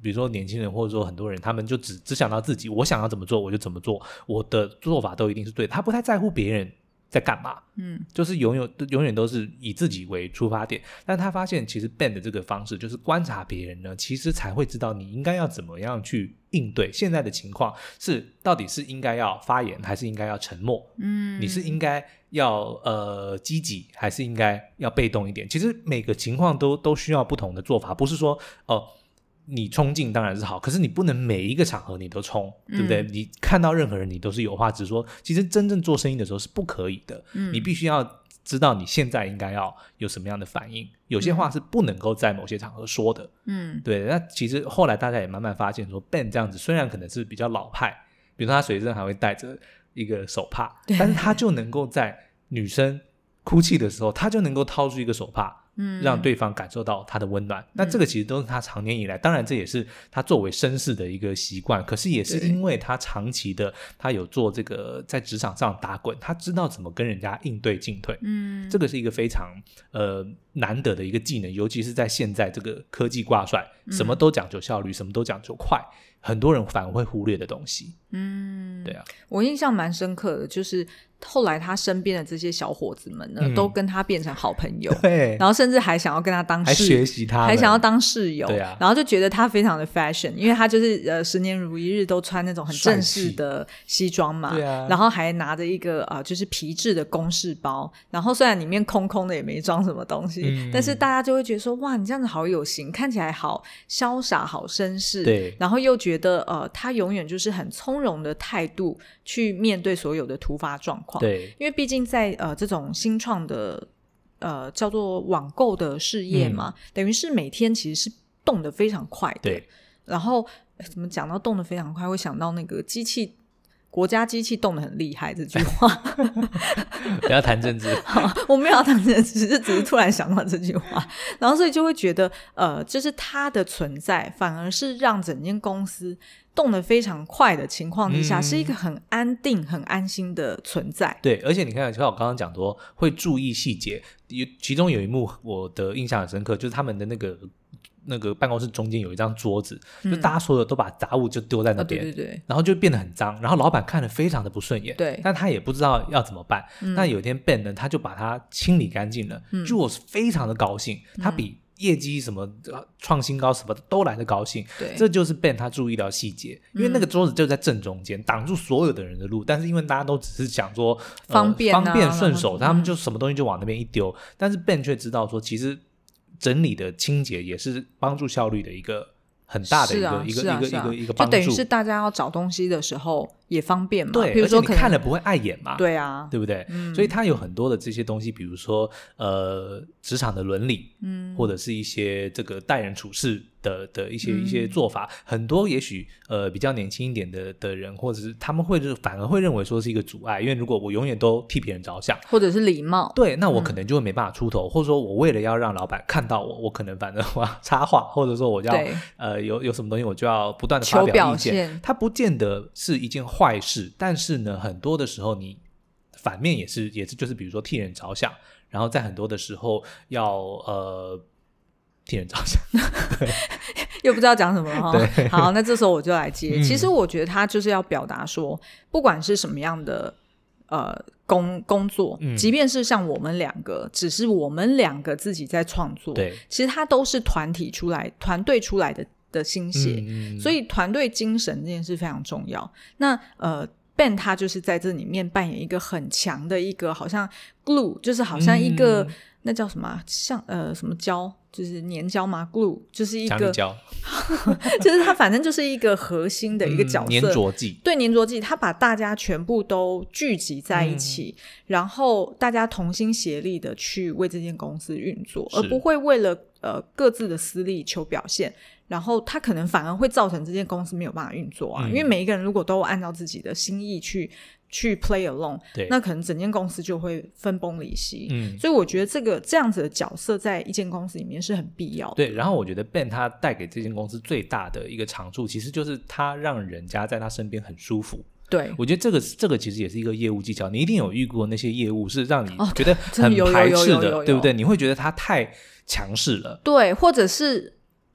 比如说年轻人或者说很多人，他们就只只想到自己，我想要怎么做我就怎么做，我的做法都一定是对的，他不太在乎别人在干嘛，嗯，就是永远永远都是以自己为出发点。但他发现其实 Ben 的这个方式就是观察别人呢，其实才会知道你应该要怎么样去应对现在的情况，是到底是应该要发言还是应该要沉默，嗯，你是应该要呃积极还是应该要被动一点。其实每个情况都都需要不同的做法，不是说哦、呃你冲劲当然是好，可是你不能每一个场合你都冲，对不对、嗯、你看到任何人你都是有话直说，其实真正做生意的时候是不可以的、嗯、你必须要知道你现在应该要有什么样的反应，有些话是不能够在某些场合说的，嗯，对。那其实后来大家也慢慢发现说 Ben 这样子虽然可能是比较老派，比如说他随身还会带着一个手帕，但是他就能够在女生哭泣的时候他就能够掏出一个手帕，嗯，让对方感受到他的温暖、嗯、那这个其实都是他长年以来，当然这也是他作为绅士的一个习惯，可是也是因为他长期的他有做这个在职场上打滚，他知道怎么跟人家应对进退，嗯，这个是一个非常呃难得的一个技能，尤其是在现在这个科技挂帅、嗯、什么都讲究效率，什么都讲究快，很多人反而会忽略的东西。嗯，对啊， 我印象蛮深刻的，就是后来他身边的这些小伙子们呢、嗯、都跟他变成好朋友， 对， 然后甚至还想要跟他当室还学习他， 还想要当室友， 对啊， 然后就觉得他非常的 fashion， 因为他就是呃十年如一日都穿那种很正式的西装嘛， 对啊， 然后还拿着一个呃就是皮质的公事包，然后虽然里面空空的也没装什么东西、嗯、但是大家就会觉得说哇你这样子好有型，看起来好潇洒好绅士， 对， 然后又觉得呃他永远就是很从容的态度去面对所有的突发状况，对，因为毕竟在呃这种新创的呃叫做网购的事业嘛、嗯、等于是每天其实是动得非常快的， 对， 然后怎么讲到动得非常快会想到那个机器国家机器动得很厉害这句话不要谈政治我没有要谈政治，只是突然想到这句话，然后所以就会觉得呃，就是它的存在反而是让整间公司动得非常快的情况之下、嗯、是一个很安定很安心的存在， 对，而且你看像我刚刚讲说会注意细节，其中有一幕我的印象很深刻，就是他们的那个那个办公室中间有一张桌子、嗯、就大家所有都把杂物就丢在那边、哦、对对对，然后就变得很脏，然后老板看了非常的不顺眼，对，但他也不知道要怎么办、嗯、那有一天 Ben 呢他就把它清理干净了、嗯、就我非常的高兴，他比业绩什么创新高什么都来得高兴，对，这就是 Ben 他注意到细节，因为那个桌子就在正中间、嗯、挡住所有的人的路，但是因为大家都只是想说、呃、 方便、啊、 方便顺手，他们就什么东西就往那边一丢、嗯、但是 Ben 却知道说其实整理的清洁也是帮助效率的一个很大的一个、啊、一个、啊、一个、啊、一个一个帮助， 就等于是大家要找东西的时候也方便嘛， 对， 比如说而且你看了不会碍眼嘛， 对啊， 对不对、嗯、所以它有很多的这些东西，比如说呃职场的伦理，嗯，或者是一些这个待人处事的的一些、嗯、一些做法，很多也许呃比较年轻一点的的人，或者是他们会反而会认为说是一个阻碍，因为如果我永远都替别人着想， 或者是礼貌， 对，那我可能就会没办法出头、嗯、或者说我为了要让老板看到我，我可能反正我要插话，或者说我要呃有有什么东西我就要不断的发表意见，它不见得是一件坏事，但是呢很多的时候你反面也是也是就是比如说替人着想，然后在很多的时候要呃替人着想又不知道讲什么了好，那这时候我就来接、嗯、其实我觉得他就是要表达说不管是什么样的呃工工作、嗯、即便是像我们两个只是我们两个自己在创作，对，其实它都是团体出来团队出来的的心血、嗯、所以团队精神这件事非常重要。那呃Ben 他就是在这里面扮演一个很强的一个好像 glue， 就是好像一个、嗯、那叫什么像呃什么胶，就是粘胶吗 glue 就是一个胶就是他反正就是一个核心的一个角色、嗯、粘着剂， 对，粘着剂，他把大家全部都聚集在一起、嗯、然后大家同心协力的去为这间公司运作，而不会为了呃各自的私利求表现，然后他可能反而会造成这间公司没有办法运作啊、嗯、因为每一个人如果都按照自己的心意去去 play along， 那可能整间公司就会分崩离析、嗯、所以我觉得这个这样子的角色在一间公司里面是很必要的。 对，然后我觉得 Ben 他带给这间公司最大的一个长处其实就是他让人家在他身边很舒服。对，我觉得这个这个其实也是一个业务技巧，你一定有遇过那些业务是让你觉得很排斥的、哦、对不对？你会觉得他太强势了， 对，或者是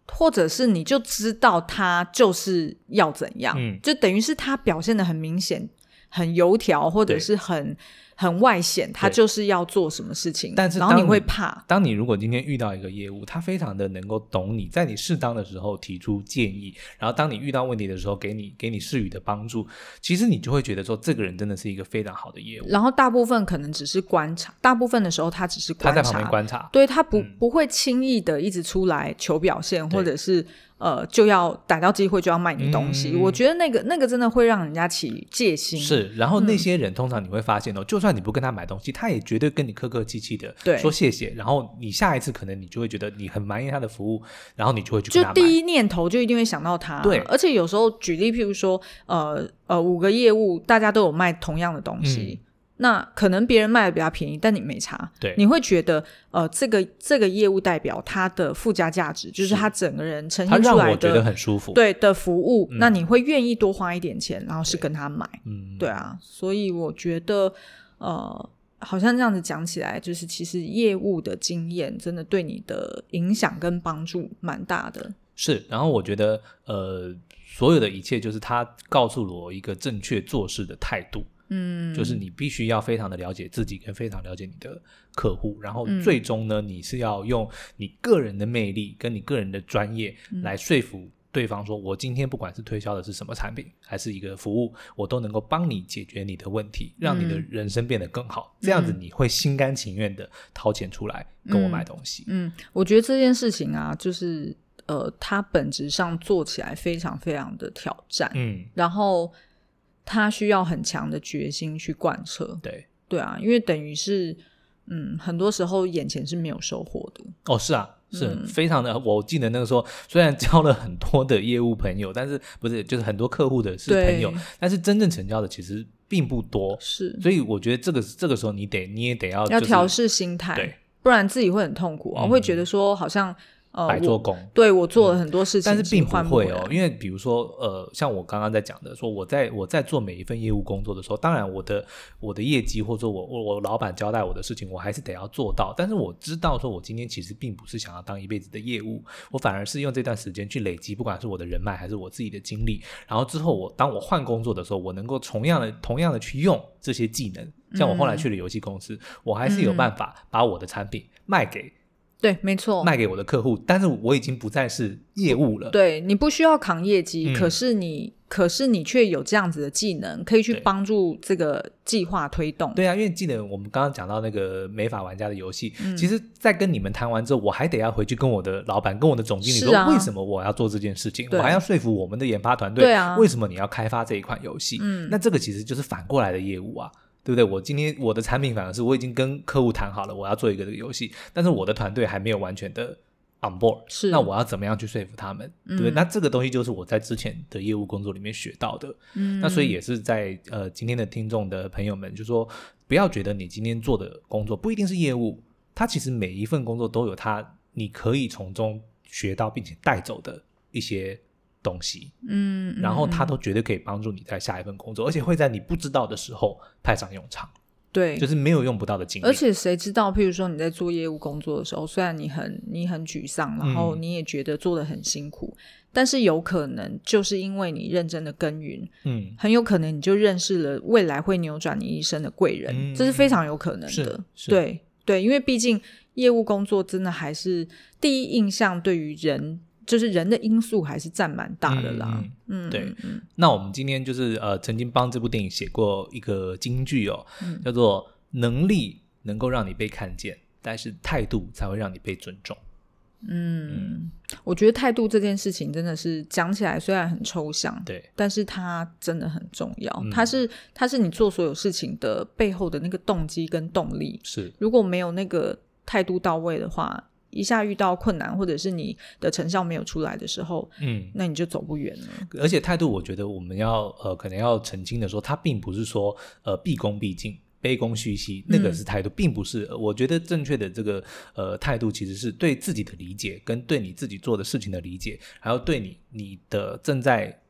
或者是你就知道他就是要怎样、 嗯、 就等于是他表现得很明显很油条，或者是很很外显，他就是要做什么事情， 但是然后你会怕。 当你如果今天遇到一个业务，他非常的能够懂你，在你适当的时候提出建议，然后当你遇到问题的时候给你给你适予的帮助，其实你就会觉得说这个人真的是一个非常好的业务。 然后大部分可能只是观察，大部分的时候他只是观察， 他在旁边观察， 对，他不、 嗯、 不会轻易的一直出来求表现，或者是呃，就要逮到机会就要卖你东西、嗯、我觉得那个那个真的会让人家起戒心。 是，然后那些人、嗯、通常你会发现哦，就算你不跟他买东西，他也绝对跟你客客气气的说谢谢，然后你下一次可能你就会觉得你很满意他的服务，然后你就会去跟他买， 就第一念头就一定会想到他。对，而且有时候举例譬如说呃呃五个业务大家都有卖同样的东西、嗯，那可能别人卖的比较便宜，但你没差，对，你会觉得呃，这个这个业务代表他的附加价值，就是他整个人呈现出来的， 他让我觉得很舒服， 对的服务、嗯，那你会愿意多花一点钱，然后是跟他买，对，嗯、对啊，所以我觉得呃，好像这样子讲起来，就是其实业务的经验真的对你的影响跟帮助蛮大的。 是，然后我觉得呃，所有的一切就是他告诉了我一个正确做事的态度。嗯，就是你必须要非常的了解自己跟非常了解你的客户，然后最终呢、嗯、你是要用你个人的魅力跟你个人的专业来说服对方说、嗯、我今天不管是推销的是什么产品还是一个服务，我都能够帮你解决你的问题，让你的人生变得更好、嗯、这样子你会心甘情愿的掏钱出来跟我买东西。 嗯, 嗯我觉得这件事情啊就是呃，它本质上做起来非常非常的挑战，嗯，然后他需要很强的决心去贯彻。对对啊，因为等于是嗯，很多时候眼前是没有收获的。 哦，是啊，是、嗯、非常的。我记得那个时候虽然交了很多的业务朋友，但是不是就是很多客户的是朋友，但是真正成交的其实并不多。是，所以我觉得这个这个时候你得你也得要、就是、 要调试心态，对，不然自己会很痛苦啊、哦嗯，会觉得说好像呃， 白做工。 对，我做了很多事情、嗯、 但是并不会哦，因为比如说呃，像我刚刚在讲的说我在我在做每一份业务工作的时候，当然我的我的业绩或者说我我我老板交代我的事情我还是得要做到，但是我知道说我今天其实并不是想要当一辈子的业务，我反而是用这段时间去累积不管是我的人脉还是我自己的经历，然后之后我当我换工作的时候，我能够同样的同样的去用这些技能，像我后来去了游戏公司、嗯、我还是有办法把我的产品卖给对，没错， 卖给我的客户，但是我已经不再是业务了。 对，你不需要扛业绩、嗯、可是你可是你却有这样子的技能可以去帮助这个计划推动。 对啊，因为记得我们刚刚讲到那个美法玩家的游戏、嗯、其实在跟你们谈完之后，我还得要回去跟我的老板跟我的总经理说、啊、为什么我要做这件事情，我还要说服我们的研发团队，对啊，为什么你要开发这一款游戏、嗯、那这个其实就是反过来的业务啊，对不对？我今天我的产品反而是我已经跟客户谈好了我要做一个这个游戏，但是我的团队还没有完全的 on board， 是，那我要怎么样去说服他们、嗯、对不对？那这个东西就是我在之前的业务工作里面学到的、嗯、那所以也是在呃今天的听众的朋友们就说不要觉得你今天做的工作不一定是业务，它其实每一份工作都有它你可以从中学到并且带走的一些东西，嗯，然后它都绝对可以帮助你在下一份工作、嗯、而且会在你不知道的时候派上用场。对，就是没有用不到的经历。 而且谁知道譬如说你在做业务工作的时候，虽然你很你很沮丧，然后你也觉得做得很辛苦、嗯、但是有可能就是因为你认真的耕耘，嗯，很有可能你就认识了未来会扭转你一生的贵人、嗯、这是非常有可能的。是是对对，因为毕竟业务工作真的还是第一印象对于人就是人的因素还是占蛮大的啦。嗯，嗯对嗯。那我们今天就是呃，曾经帮这部电影写过一个金句哦、嗯，叫做能力能够让你被看见，但是态度才会让你被尊重。 嗯, 嗯我觉得态度这件事情真的是讲起来虽然很抽象，对，但是它真的很重要、嗯、它是它是你做所有事情的背后的那个动机跟动力。是，如果没有那个态度到位的话，一下遇到困难或者是你的成效没有出来的时候，嗯，那你就走不远了。 而且态度我觉得我们要呃可能要澄清的说，它并不是说呃毕恭毕敬卑躬屈膝，那个是态度、嗯、并不是。我觉得正确的这个呃态度其实是对自己的理解跟对你自己做的事情的理解，还有对你你的正在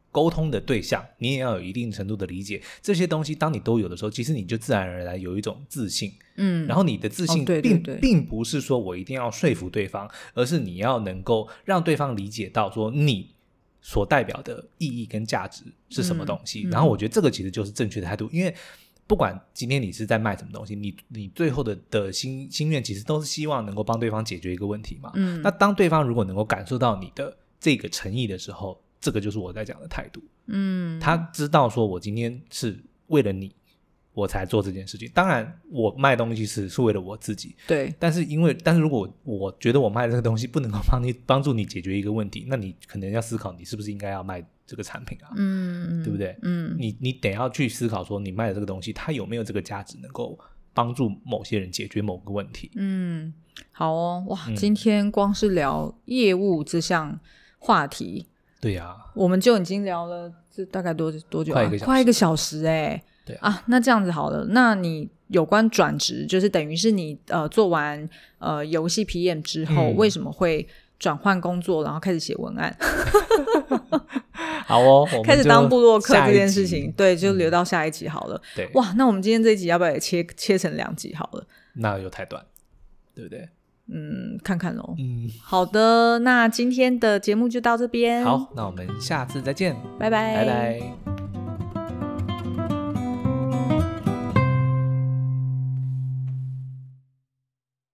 沟通的对象你也要有一定程度的理解，这些东西当你都有的时候，其实你就自然而然有一种自信。嗯，然后你的自信并、哦、对对对并不是说我一定要说服对方，而是你要能够让对方理解到说你所代表的意义跟价值是什么东西、嗯嗯、然后我觉得这个其实就是正确的态度。因为不管今天你是在卖什么东西，你你最后的的心心愿其实都是希望能够帮对方解决一个问题嘛。嗯，那当对方如果能够感受到你的这个诚意的时候，这个就是我在讲的态度。嗯，他知道说我今天是为了你我才做这件事情。当然我卖东西是是为了我自己， 对， 但是因为但是如果我觉得我卖这个东西不能够帮你帮助你解决一个问题，那你可能要思考你是不是应该要卖这个产品啊。嗯，对不对？嗯，你你得要去思考说你卖的这个东西它有没有这个价值能够帮助某些人解决某个问题。 嗯，好哦，哇、嗯、今天光是聊业务这项话题， 对呀、啊， 我们就已经聊了这大概多多久、啊、 快一个小时， 快一个小时哎。对 啊, 啊，那这样子好了，那你有关转职，就是等于是你呃做完呃游戏 P M 之后、嗯、为什么会转换工作然后开始写文案？ 好哦， 开始当部落客这件事情，对，就留到下一集好了、嗯、 对， 哇，那我们今天这一集要不要也切切成两集好了？ 那又太短，对不对？ 嗯，看看咯。嗯，好的，那今天的节目就到这边。 好，那我们下次再见， 拜拜， 拜拜。